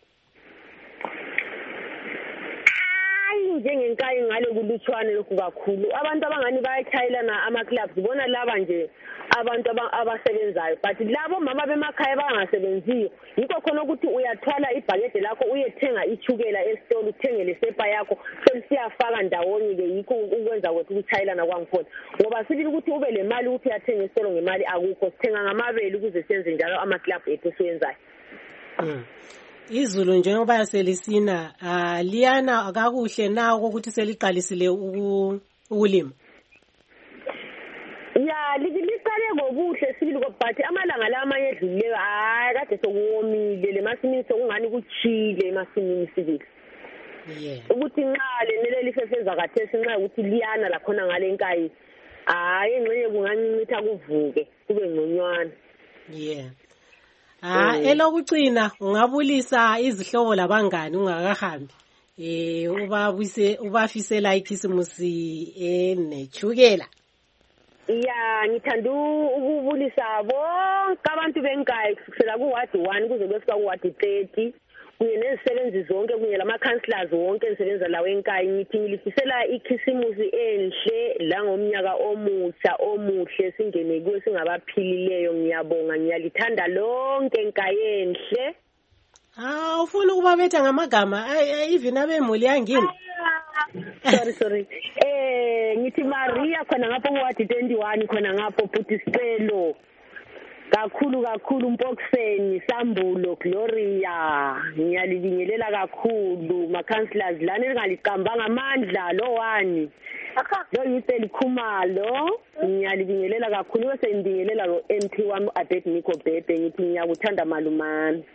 Njengenkayi ngale kulutshwane lokhu kakhulu. Abantu abangani bayachayelana ama clubs, bona laba nje abantu abasebenzayo, but labo mama bemakhaya bangasebenziyo yikho khona ukuthi uyathwala ibhakede lakho uyethenga ichukela esitolo, uthenge lesepa yakho selisiyafaka ndawonye ke, yikho ukwenza kwethu ukuchayelana kwangikhona. Ngoba sibili ukuthi ube le mali ukuthi uyathenga esitolo ngemali akukho, sithenga ngamabele ukuze senze njalo ama club ethu siyenzayo. Izulu njengoba selisina liyana akakuhle na ukuthi seliqalisile ukulima? Liqale ngobuhle sibili but amalanga la amanye edlulileyo kade sokuwomile, le masimini sokungani kuchile emasimini sibili. ukuthi nxa leneleli fefeza kathesi nxa ukuthi liyana lakhona ngale nkayi hayi engxenye kungancitha kuvuke kube ngconywana. Elokucina ungabulisa izihlobo labangani ungakahambi ubafisela ikhisimusi enechukela. Ngithanda ukubulisa bonke abantu benkayi kusukela kuward 1 kuze kuyofika kuward 30 kunye nezisebenzi zonke kunye lama-councillors wonke engisebenza lawo enkayi. Ngithi ngilifisela ikhisimusi enhle la ngomnyaka omutsha omuhle singene kuwe singabaphilileyo. Ngiyabonga, ngiyalithanda lonke enkayi enhle. Ufuna ukubabetha ngamagama even abemuli yangini. Sorry. Ngithi Maria khona ngapho kuward 21 khona ngapho futhi Sicelo. Kakhulu Mpokuseni, Sambulo, Gloria. Ngiyalibingelela kakhulu ma-councillors lana eningaliqambanga amandla lo wani. Lo Yuseli Khumalo ngiyalibingelela kakhulu bese ngibingelela lo MP wami Abednego Bhebhe ngithi ngiyakuthanda malumani.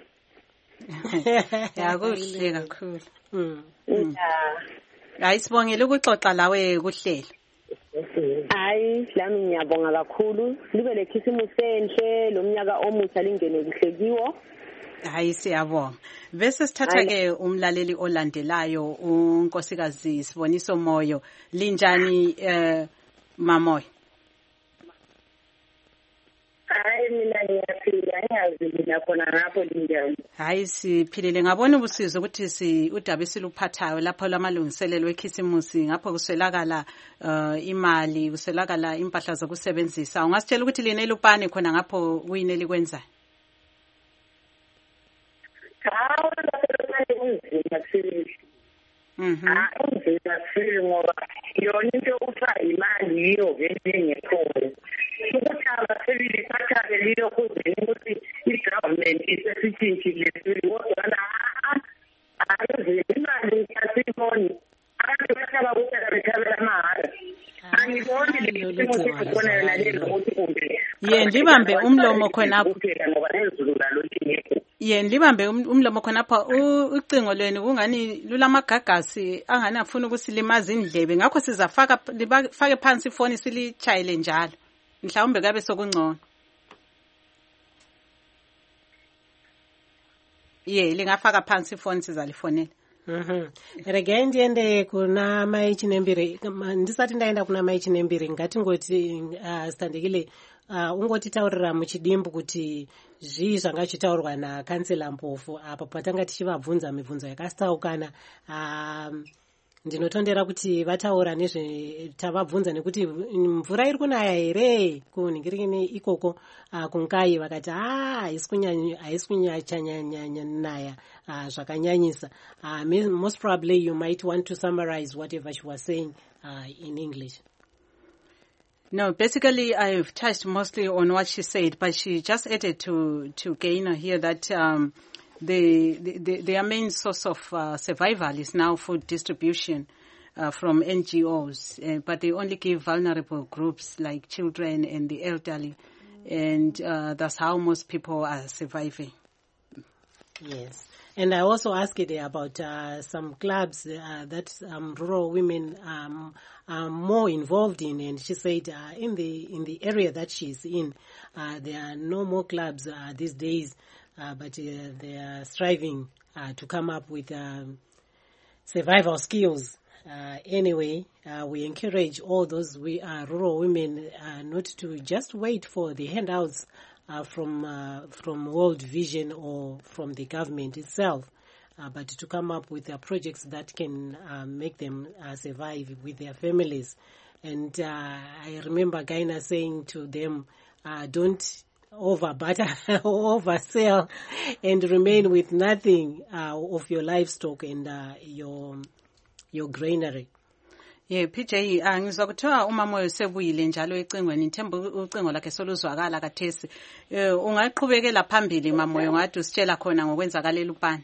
Kuhle kakhulu. Sibongela ukuxoxa lawe kuhlelo. Hayi lami ngiyabonga kakhulu libe lekhisimusi enhle lo mnyaka omutsha lingene kuhle kiwo. Siyabonga. Bese sithatha ke umlaleli olandelayo unkosikazi Siboniso Moyo. Linjani Mamoyo? Mina ngiyaphila ngiyazi khona ngapho linjani. Siphilile ngabona ubusizo ukuthi udaba esiluphathayo lapho lamalungiselelo ekhisimusi ngapho kuswelakala imali kuswelakala impahla zokusebenzisa. Ungasitshela ukuthi line lupane khona ngapho kuyini elikwenzayo? Unzima ngoba yona into ufa imali yiyo vele ngekhoyo. Ukuthi abasebenzi bathathe liyo kuze ukuthi i-government isesitshintshile kodwa ayizi imali asiyiboni. Abantu basaba ukuthi bethabela amahhala. Angiboni lesimo sikhona yona lelo ukuthi kumbe ndibambe umlomo khonapho ngoba nezulu lalo lingekho. Ndibambe umlomo khonapha ucingo lweni kungani lulamagagasi angani afuna ukusilimaza indlebe ngakho sizafaka libafake phansi ifoni silichayile njalo mhlawumbe kabe sokungcono. Lingafaka phansi ifoni sizalifonela. Rega ndiende kuna mai chinembiri ndisati ndaenda kuna mai chinembiri ngatingoti standekile ungotitaurira muchidimbu kuti zvii zvanga zvitaurwa nakansela Mpofu apa patanga tichivabvunza mibvunzo yakasitaukana. Ndinotondera kuti vataura nezvetavabvunza nekuti mvura iri kunaya here kunhingirikini ikoko kunkai vakati haisi kunyanya zvakanyanyisa. Most probably you might want to summarize whatever she was saying in English. No, basically I've touched mostly on what she said, but she just added to Gaynor here that their main source of survival is now food distribution from NGOs, but they only give vulnerable groups like children and the elderly, and that's how most people are surviving. Yes. And I also asked her about some clubs that rural women are more involved in, and she said in the area that she's in, there are no more clubs these days, but they are striving to come up with survival skills. Anyway, we encourage all those rural women not to just wait for the handouts from World Vision or from the government itself, but to come up with projects that can make them survive with their families. And I remember Gaina saying to them, don't oversell and remain with nothing of your livestock and your granary. PJ ngizwa kuthiwa uMamoyo sebuyile njalo ecingweni ngithemba ucingo lakhe soluzwakala kathesi. Ungaqhubekela phambili Mamoyo ngathi usitshela khona ngokwenzakalela upani.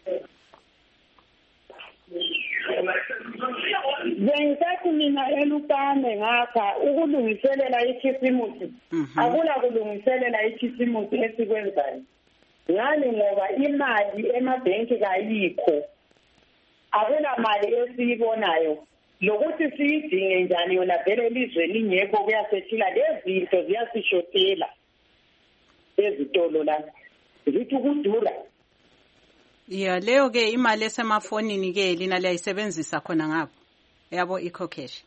Ngisathi mina elupane ngakha ukulungiselela ikhisimusi. Akula kulungiselela ikhisimusi esikwenzayo. Ngani ngoba imali emabhenki kayikho. akula mali esiyibonayo lokuthi siyidinge njani yona vele elizweni lingekho kuyasethila lezinto ziyasishotela ezitolo la zithi kudura. Yeah, leyo ke imali esemafonini ke lina liyayisebenzisa khona ngapho yabo EcoCash.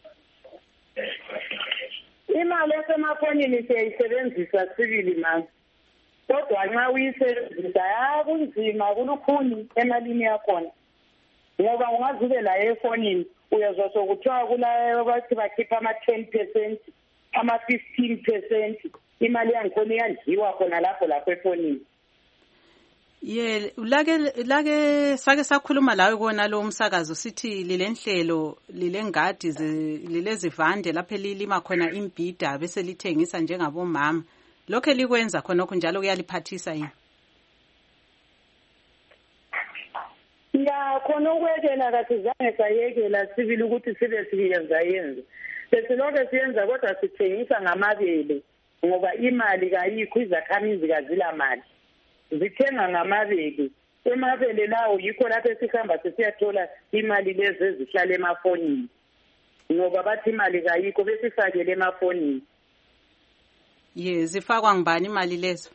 Imali esemafonini siyayisebenzisa sibili manje. Kodwa nxa uyisebenzisa kunzima kulukhuni emalini yakhona. Ngoba ungazube la efonini uyazwa sokuthiwa kulayo bathi bakhipha ama-10%, ama-15%. Imali yangikhona iyadliwa khona lapho efonini. Yeah, lake sake sakhuluma lawe kona lo umsakazo sithi lilenhlelo lilengadi lilezivande lapho lilima khona imbhida bese lithengisa njengabomama. Lokho likwenza khonokho njalo kuyaliphathisa yini? Ya khona ukwekela kathi zange sayekela sibili ukuthi sibe siyenza. Sesilokho siyenza kodwa sithengisa ngamabele ngoba imali kayikho izakhamizi kazila mali. Zithenga ngamabele. Emabele lawo yikho lapho esihamba sisiyathola imali lezi ezihlala emafonini. Ngoba bathi imali kayikho besifakele emafonini. Zifakwa ngibani imali lezo?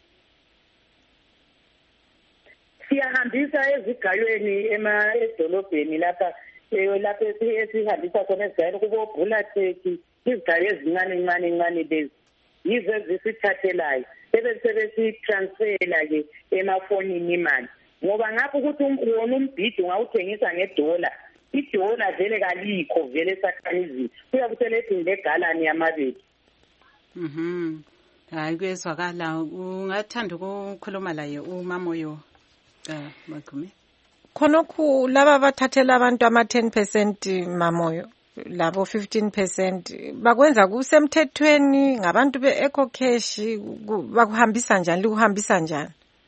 Siyahambisa ezigayweni edolobheni lapha esihambisa khona ezigayweni kubo Bulatheki izigayo ezincane lezi. Yizo ezisithathelayo. Sebesitransfera ke emafonini imali. Ngoba ngapho ukuthi wona umbhidi ungawuthengisa ngedola. Idola vele kalikho vele sakhanizini. Kuyakuthela ethi ngegalani yamabele. Hayi kwezwakala ungathanda ukukhuluma laye uMamoyo Magumi. Khonokhu laba bathathela abantu ama-10% Mamoyo labo 15% bakwenza kusemthethweni ngabantu be-EcoCash bakuhambisa njani likuhambisa njani?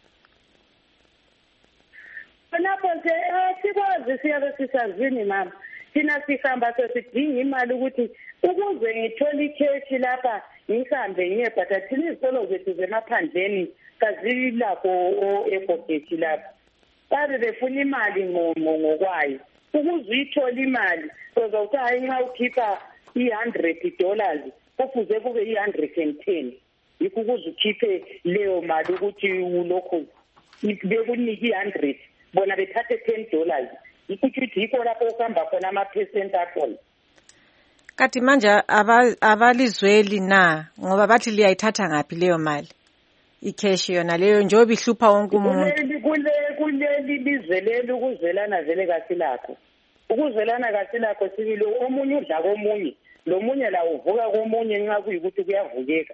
Lapho sikwazi siyabe sisazini mama thina sihamba sesidinga imali ukuthi ukuze ngithole icash lapha ngihambe ngiyebhatha thina izikolo zethu zemaphandleni kazilakho EcoCash lapha babe befuna imali ngokwayo ukuze uyithole imali uzawuthi hayi nxa ukhipha $100 kufuze kube $110 yikho ukuze ukhiphe leyo mali ukuthi ulokho bekuniki $100 bona bethathe $10 ukuthi yikho lapho uhamba khona ama-percent akhona. Kati manje abalizweli na ngoba bathi liyayithatha ngaphi leyo mali icash yona leyo njengoba ihlupha wonke umuntu kuleli lizwe leli ukuzwelana vele kasilakho ukuzwelana kasilakho sibili omunye udla komunye lomunye la uvuka komunye nxa kuyikuthi kuyavukeka.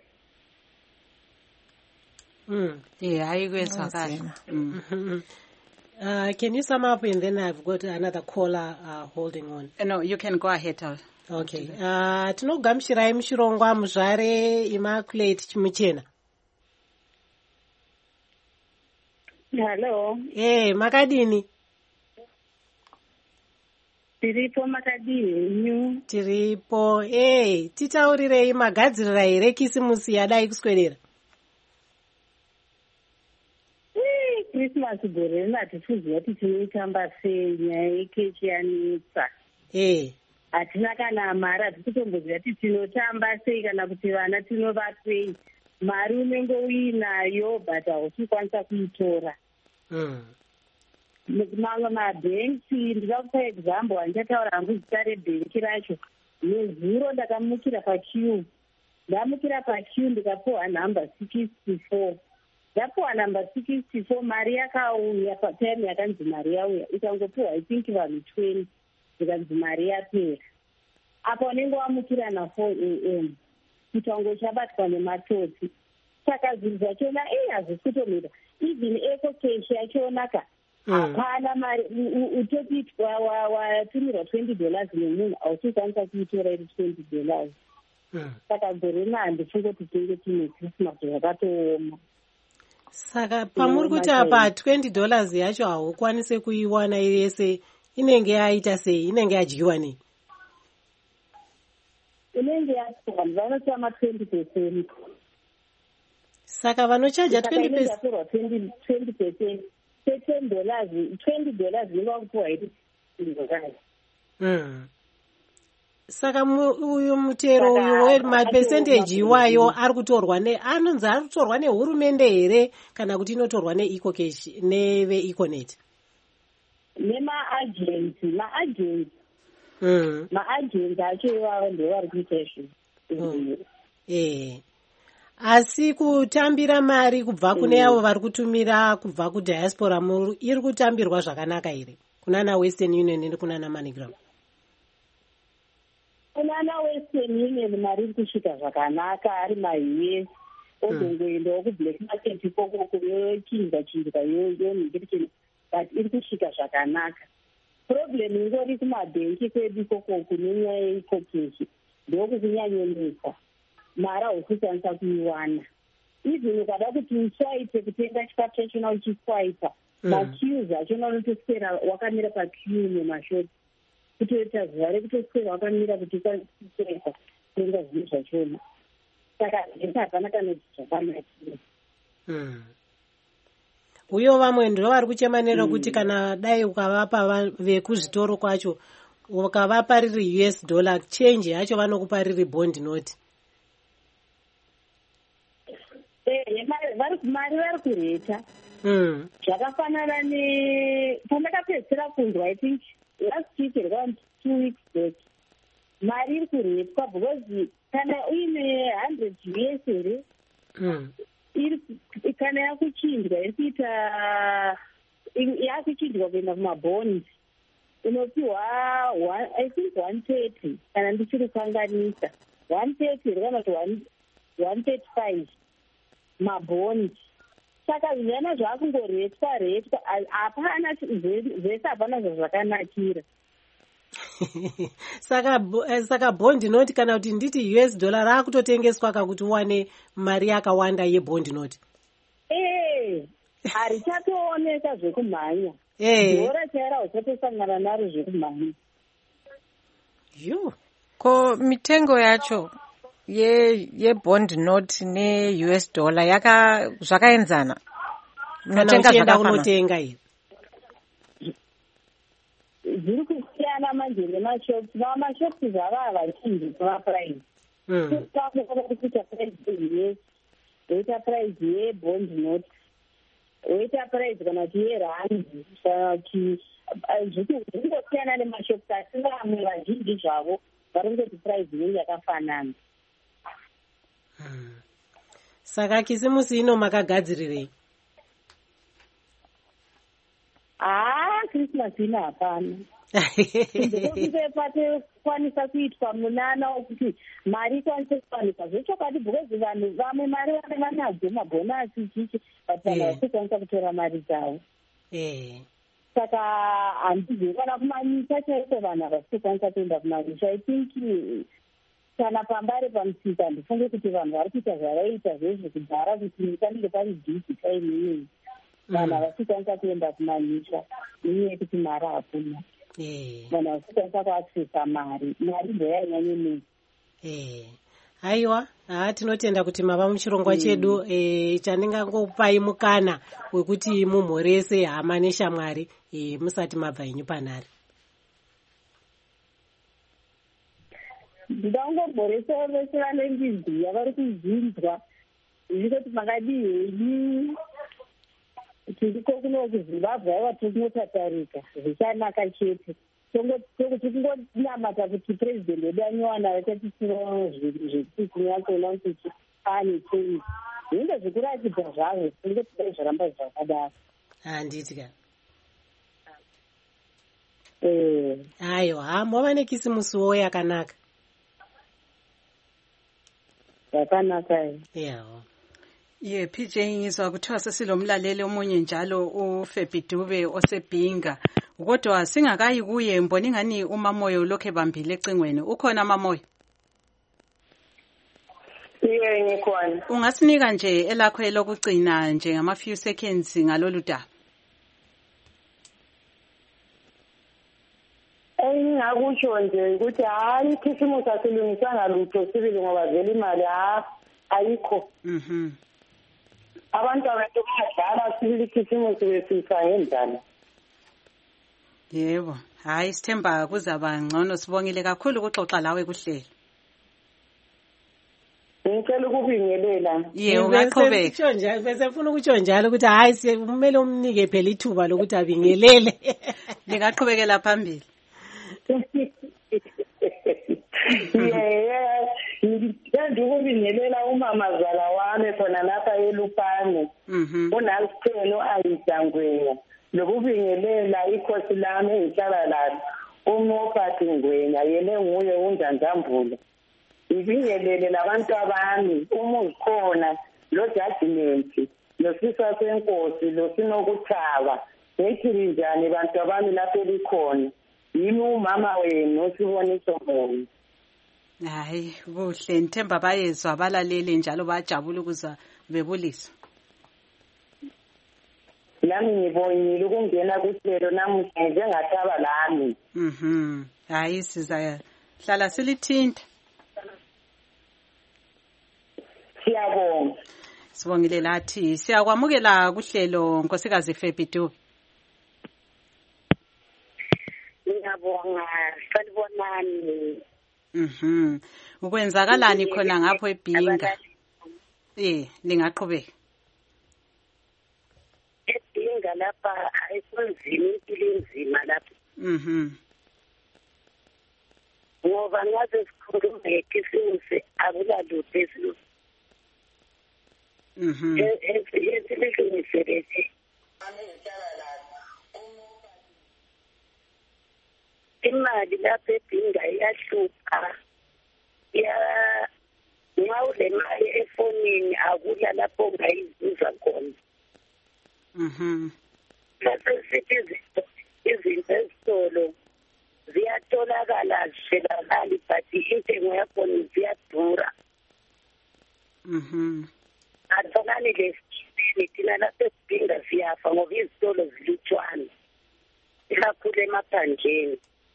Hayi kwezwakala. Can you sum up and then I've got another caller holding on? No, you can go ahead. Okay. Tinogamuchirai muchirongwa muzvare Immaculate Chimuchena. Hello. Makadini? Tiripo makadini. Tiripo. Titaurirei magadzirira here kisimusi yadai kuswedera? Christmas gore rinatifuziva kuti tinoitamba sei nyaya yekechi yanetsa. Hatina kana mari hatikutomboziva kuti tinotamba sei kana kuti vana tinovapei. Mari unenge uinayo but hausikwanisa kuitora. Mamwe mabhenki ndikakupa example handitaura hangu zita rebhenki racho. Nezuro ndakamukira paqueue. Ndamukira paqueue ndikapuwa number 64. Ndapuwa number 64 mari yakauya patime yakanzi mari yauya ikangopuwa I think vanhu 20 zikanzi mari yapera. Apo unenge wamukira na 4 AM chitango chabatwa nematsotsi. Saka zvinhu zvachona hazvisi kutomira. Even EcoCash yachonaka hapana mari utoti watumirwa $20 nemunhu hausikwanisa kuitora iri $20. Saka gore rino handifunge kuti tinge tine Christmas yakatooma. Saka pamuri kuti apa $20 yacho haukwanise kuiwana yese inenge yaita sei inenge yadyiwa nei? Inenge yatorwa vanotora 20%. Saka vanochaja 20%. $20 $20 ndingakupuwa iri zvakare. Saka uyu mutero uyu wemapesendeji iwayo ari kutorwa anonzi ari kutorwa nehurumende here kana kuti inotorwa neEcocash neveEconet? Nemaagents acho ivavo ndevari kuita izvo. Asi kutambira mari kubva kune avo vari kutumira kubva kudiaspora iri kutambirwa zvakanaka here kunana Western Union nekunana MoneyGram? Kunana Western Union mari iri kusvika zvakanaka ari ma-US ogongoendawo kublack market ikoko yokinga yonhingiricheni but iri kusvika zvakanaka. Problem ingori kumabhenki kwedu ikoko kune nyaya yeEcocash ndokukunyanyonesa mari hausikwanisa kuiwana. Even ukada kuti uswaite kutenga chipapiro chona uchiswaita maqueues achona unotoswera wakamira paqueue nemashopu kutoita zuva rekutoswera wakamira kuti ukwanisa kutenga zvinhu zvachona. Saka zvese hapana kana kuti zvakanakira. Uyo vamwe ndo vari kuchema nerokuti kana dai ukavapa vekuzvitoro kwacho ukavapa riri US dollar change yacho vanokupa riri bond note. Mari vari kureta zvakafanana pandakapedzisira kunzwa I think last week around 2 weeks back mari iri kuretwa because kana uine 100 US here kana yakuchinjwa iri kuita yakuchinjwa kuenda kumabhondi unopiwa I think 130 kana ndichiri kukanganisa 130 kana kuti 135 mabhondi. Saka zvinana zvakungoretwa hapana zvese hapana zvazvakanakira. Saka bond note kana kuti nditi US dollar rakutotengeswa kakuti uwane mari yakawanda yebond note. Harichatooneka zvekumhanya. Dora chaira uchatosangana naro zvekumhanya. Ko mitengo yacho ye-bond note ne-US dollar zvakaenzana? Unotenga zvakafanana here? Zviri kusiyana manje nemashops. Mashops zvava vachinji kumapurice. Kuita price ye-US, woita price ye-bond note, woita price kana kuti yerandi. Zvingosiyana nemashops asi vamwe vazhinji zvavo vari kungoti price inenge yakafanana. Saka kisimusi ino makagadzirirei? Christmas ino hapana. Patokwanisa kuitwa munana wokuti mari ikwanise kuwanikwa zvechokati because vanhu vamwe mari vanadzo mabhonasi chichi but vanhu vasikwanisa kutora mari dzavo. Saka handizivi kana kumanyisa chaiko vanhu vasikwanisa kuenda kumanyisa. I think kana pambare pamusika ndifunge kuti vanhu vari kuita zvaraita zvezvo kudhara kuti panenge pari dhisi taimi iyoyi vanhu vasikwanisa kuenda kumanyisa inyaya yekuti mari hakuna. Vanhu vasikwanisa kuaksesa mari ndo yainyanyonesa. Haiwa, tinotenda kuti mava muchirongwa chedu chandingangopai mukana wekuti mumhorese hama neshamwari musati mabva henyu panhare. Ndangomhoresawo vese vanendiziva vari kuzinzwa zvikoti makadii henyu tiriko kuno kuZimbabwe aiwa tinotatarika zvichanaka chete tikungonamata kuti purezidendi wedu anyowana vachatisiro zvekunyakona kuti ane change zvinenge zvekuratidza zvazvo tinenge tidai zvaramba zvakadaro. Handiti ka aiwa mava nekisimusiwo yakanaka yawa. PJ ngizwa kuthiwa sesilomlaleli omunye njalo uFebidube osebhinga kodwa singakayi kuye mbona ingani uMamoyo lokhe bambile ecingweni. Ukhona Mamoyo? Ngikhona. Ungasinika nje elakho elokugcina nje ngama few seconds ngalolu daba? Engingakusho nje ukuthi hayi ikhisimusi asilungisanga lutho sibili ngoba vele imali ayikho. Abantu abethu badlala sibili ikhisimusi besisa ngendlala. Yebo. Hayi sithemba kuzaba ngcono, sibongile kakhulu ukuxoxa lawe kuhlelo. Ngicela ukubingelela. Yebo ungaqhubeka. Bese ufuna ukutsho njalo ukuthi hayi kumele umnike phela ithuba lokuthi abingelele. Ngingaqhubekela phambili. Yeah, ngithanda ukubingelela umamazala wami khona lapha eLupane. Unalithelo ayidangwenya. Lokubingelela ikhosi lami engihlala lalo. Umophathi Ngwenya yena nguye uNdandambulu. Ngibingelele labantu abami umukhona lo judgment losisa senkosi losinokuthaba. Ngithini njani bantu abami lapho likhona. Yimi umama wenu Siboniso Mbonyi. Hayi kuhle, ngithemba bayezwa abalaleli njalo bayajabula ukuzwa bebulisa. Nami ngibonile ukungena kuhlelo namuhla njengathaba lami. Hayi sizahlala silithinta. Siyabonga. Sibongile lathi siyakwamukela kuhlelo Nkosikazi Febidu. Ngiyabonga sanibonani. Ukwenzakalani khona ngapho eBhinga? Lingaqhubeka. eBhinga lapha ayikunzima impilo enzima lapha. Ngoba ngaze sikhuluma ngekisimuse akulalutho esilutho. Imali lapha eBhinga iyahlupha. Nxa ule mali efonini akula lapho ungayizuza khona. Sithi izinto ezitolo ziyatholakala zishelakali but intengo yakhona ziyadura. Atholani lesithini thina lapha eBhinga siyafa ngoba izitolo zilutshwane. Ikakhulu emaphandleni.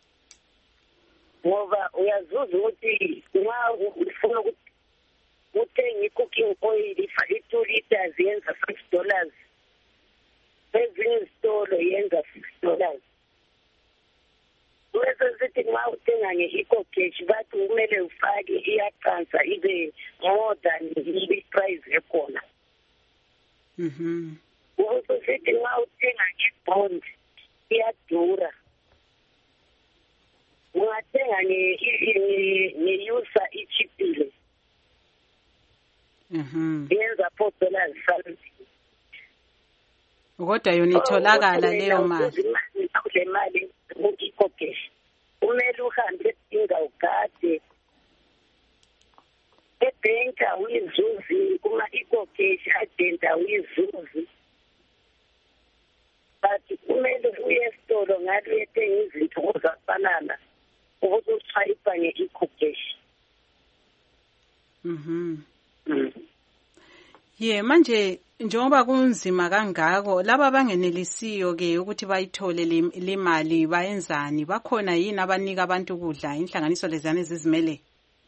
Ngoba uyazuza ukuthi nxa ufuna ukuthi uthenge i-cooking oil i-2 liters yenza $6. Ezinye izitolo yenza $6. Bese sithi nxa uthenga nge-eco-cash bathi kumele ufake iyaqansa ibe more than i-price ekhona. Bese sithi nxa uthenga nge-bond iyadura. Ungathenga nge-user ichipile. Yenza $4 something. Kodwa yona itholakala leyo mali. Le mali ku-eco-cash. Kumele uhambe eBhinga ugade. Ebhenka uyizuzi kuma-eco-cash agenda uyizuzi. But kumele uye esitolo ngathi uyethenga izinto ozafanana ukuthi uswayipa nge-eco-cash. Manje njengoba kunzima kangako laba abangenelisiyo ke ukuthi bayithole le mali bayenzani? Bakhona yini abanika abantu ukudla inhlanganiso lezana ezizimele?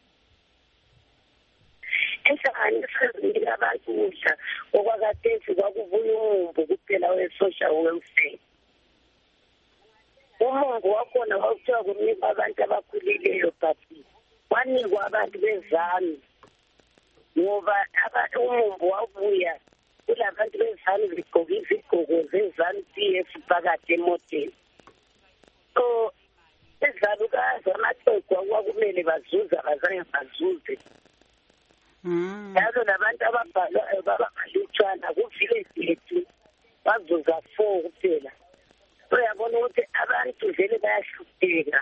Inhlanganiso ezinika abantu ukudla okwakathenzi kwakubuya umumbu kuphela we-social welfare. Umumbu wakhona wawuthiwa kunikwa abantu abakhulileyo but wanikwa abantu bezami. Ngoba umumbu wabuya kulabantu bezani begqoke izigqoko zezani PF phakathi emoteni. So ezalukazi amaxhegu akwakumele bazuza abazange bazuze. Njalo labantu ababhalwayo babalutshwana ku-village yethu bazuza 4 kuphela. So uyabona ukuthi abantu vele bayahlupheka.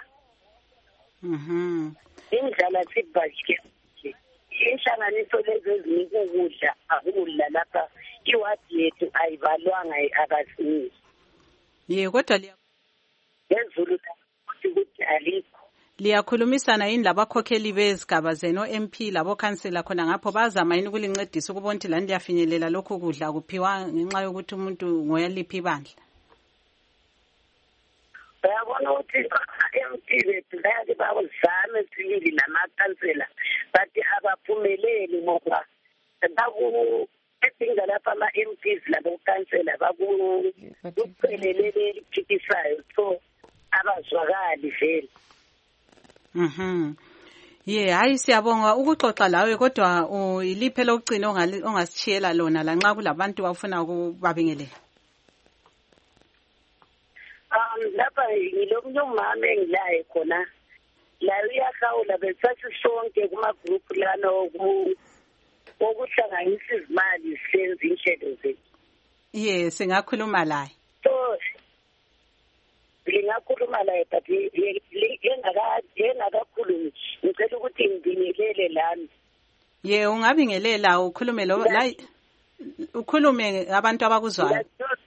Indlala sibhajike. Inhlanganiso lezi ezinika ukudla akudla lapha iwadi yethu ayivalwanga abasiniki. Kodwa lezulu ukuthi alikho. Liyakhulumisana yini labakhokheli bezigaba zeno MP labo councilor khona ngapho bazama yini ukulincedisa ukubona ukuthi lani liyafinyelela lokho kudla kuphiwa ngenxa yokuthi umuntu ngoyaliphi ibandla? Bayabona ukuthi MP bethu bayake bawuzame sibili namakhansela bathi abaphumeleli ngoba eBhinga lapha ama-MPs labo kansela bakucelelele eliphikisayo. So abazwakali vele. Hayi siyabonga ukuxoxa lawe kodwa iliphe lokugcina ongasishiyela lona lanxa kulabantu bafuna ukubabingelela. Lapha ngilomnye umama engilaye khona la uyakhawula besathi sonke kuma-group lana wokuhlanganisa izimali senza inhlelo zethu. Singakhuluma laye. So lingakhuluma laye but engakakhulumi ngicela ukuthi ngibingelele lami. Ungabingelela ukhulume la ukhulume abantu abakuzwayo.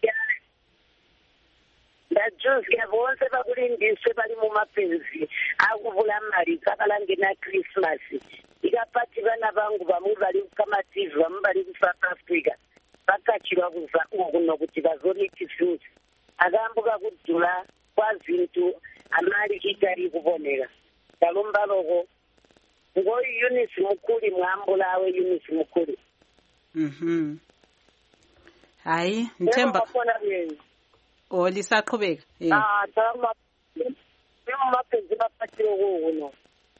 Ndajuske bonke bakulindiswe bali mumaphenzi akuvula mali kabalangena Christmas ikaphathi bana bangu bamwe bali kukamativi bamwe bali ku-South Africa bakatshirwa kunokuthi bazolithi futhi akambuka kudula kwazinto amali itali kuboneka ngalombaloko ngo-Eunice Mukhuli mwambulawe Eunice Mukhuli. Hayi Nthemba lisaqhubeka. Maphenzi baphathiwe kuno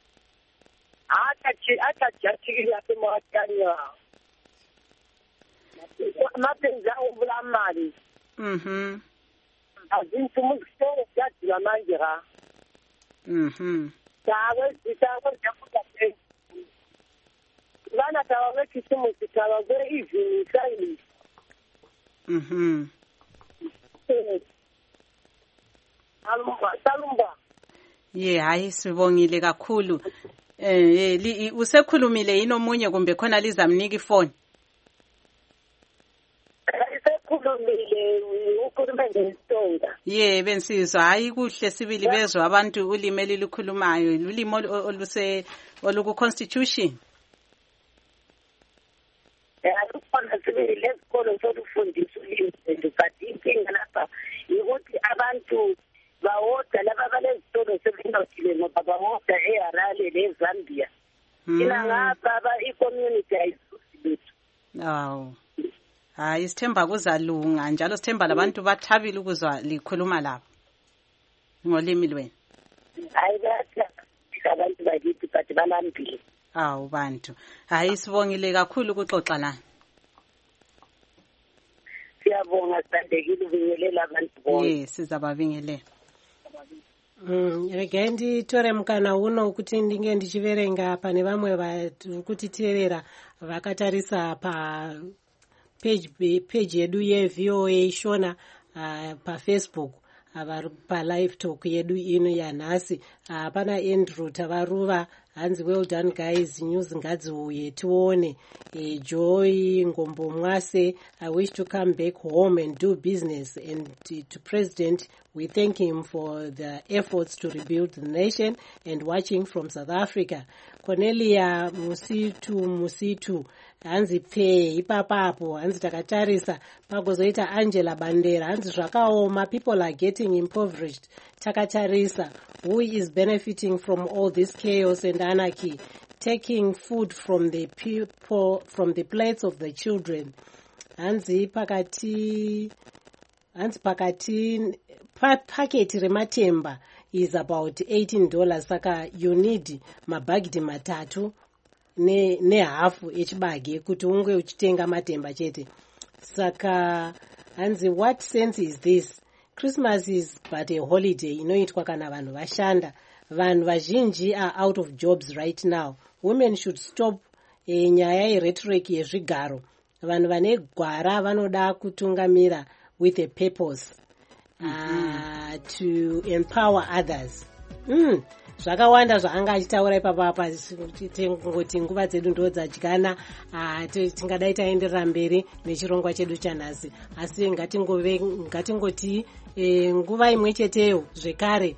akajathikile asemakanya maphenzi awuvula mali azinto muzisele kuyadula manje ha takwe vana tavavekisimusi tavakwe izini sayini salumba. Hayi sibongile kakhulu. Usekhulumile yini omunye kumbe khona lizamnika ifoni? Isekhulumile ukhulume ngesonga. Bensizwa hayi kuhle sibili bezwe abantu ulimi elikhulumayo ulimi oluku-constitution. Lukhona sibili lesikolo solufundisa ulimi zethu but inkinga lapha yikuthi abantu bawoda laba balezitolo sebenotile ngoba bawoda eHarare leZambia. Ina ngapha i-community ayisusi bethu. Hayi sithemba kuzalunga njalo sithemba labantu bathabile ukuzwa likhuluma lapho ngolimi lwenu. Hayi bayathanda abantu bakithi but balambile. Bantu hayi sibongile kakhulu ukuxoxa lana. Siyabonga sithandekile ubingelela abantu bonke. Sizababingelela. Regai nditore mukana uno ukuthi ndinge ndichiverenga pane vamwe vari kutiteerera vakatarisa page yedu yeVOA Shona paFacebook vari palive talk yedu ino yanhasi. Pana Andrew Tavaruva hanzi well done guys, news ngadziuye tione. Joy Ngombo Mwase, I wish to come back home and do business, and to President we thank him for the efforts to rebuild the nation, and watching from South Africa. Cornelia Musitu hanzi phe ipapapo hanzi takatarisa pagozoita Angela Bandera hanzi zvakaoma, people are getting impoverished. Takatarisa who is benefiting from all this chaos and anarchy, taking food from the people, from the plates of the children. Hanzi pakati packet rematemba is about $18, saka you need mabhagidi matatu nehafu echibage kuti unge uchitenga matemba chete. Saka hanzi what sense is this? Christmas is but a holiday inoitwa kana vanhu vashanda. Vanhu vazhinji are out of jobs right now. Women should stop nyaya yerhetoric yezvigaro. Vanhu vane gwara vanoda kutungamira with a purpose, to empower others. Zvakawanda zvaanga achitaura ipapa ngoti nguva dzedu ndo dzadyana, tingadai taenderera mberi nechirongwa chedu chanhasi, asi ngatingoti nguva imwe cheteyo zvekare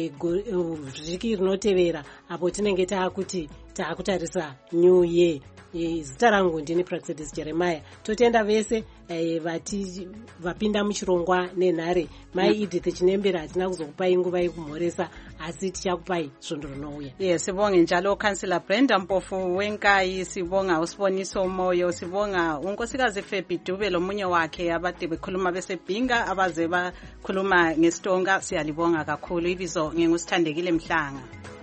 vhiki rinotevera apo tinenge taakutarisa new year zita rangu ndini Praxedis Jeremiah. Totenda vese vapinda muchirongwa nenhare. Mai Edith Chinembera hatina kuzokupai nguva yekumhoresa asi tichakupai svondo rinouya. Yes, sibonge njalo Councillor Brenda Mpofu Wenkai, sibonga uSiboniso Moyo, sibonga unkosikazi Febi Dube lomunye wakhe abade bekhuluma besebhinga abaze bakhuluma ngeSitonga. Siyalibonga kakhulu. Ibizo ngingusithandekile Mhlanga.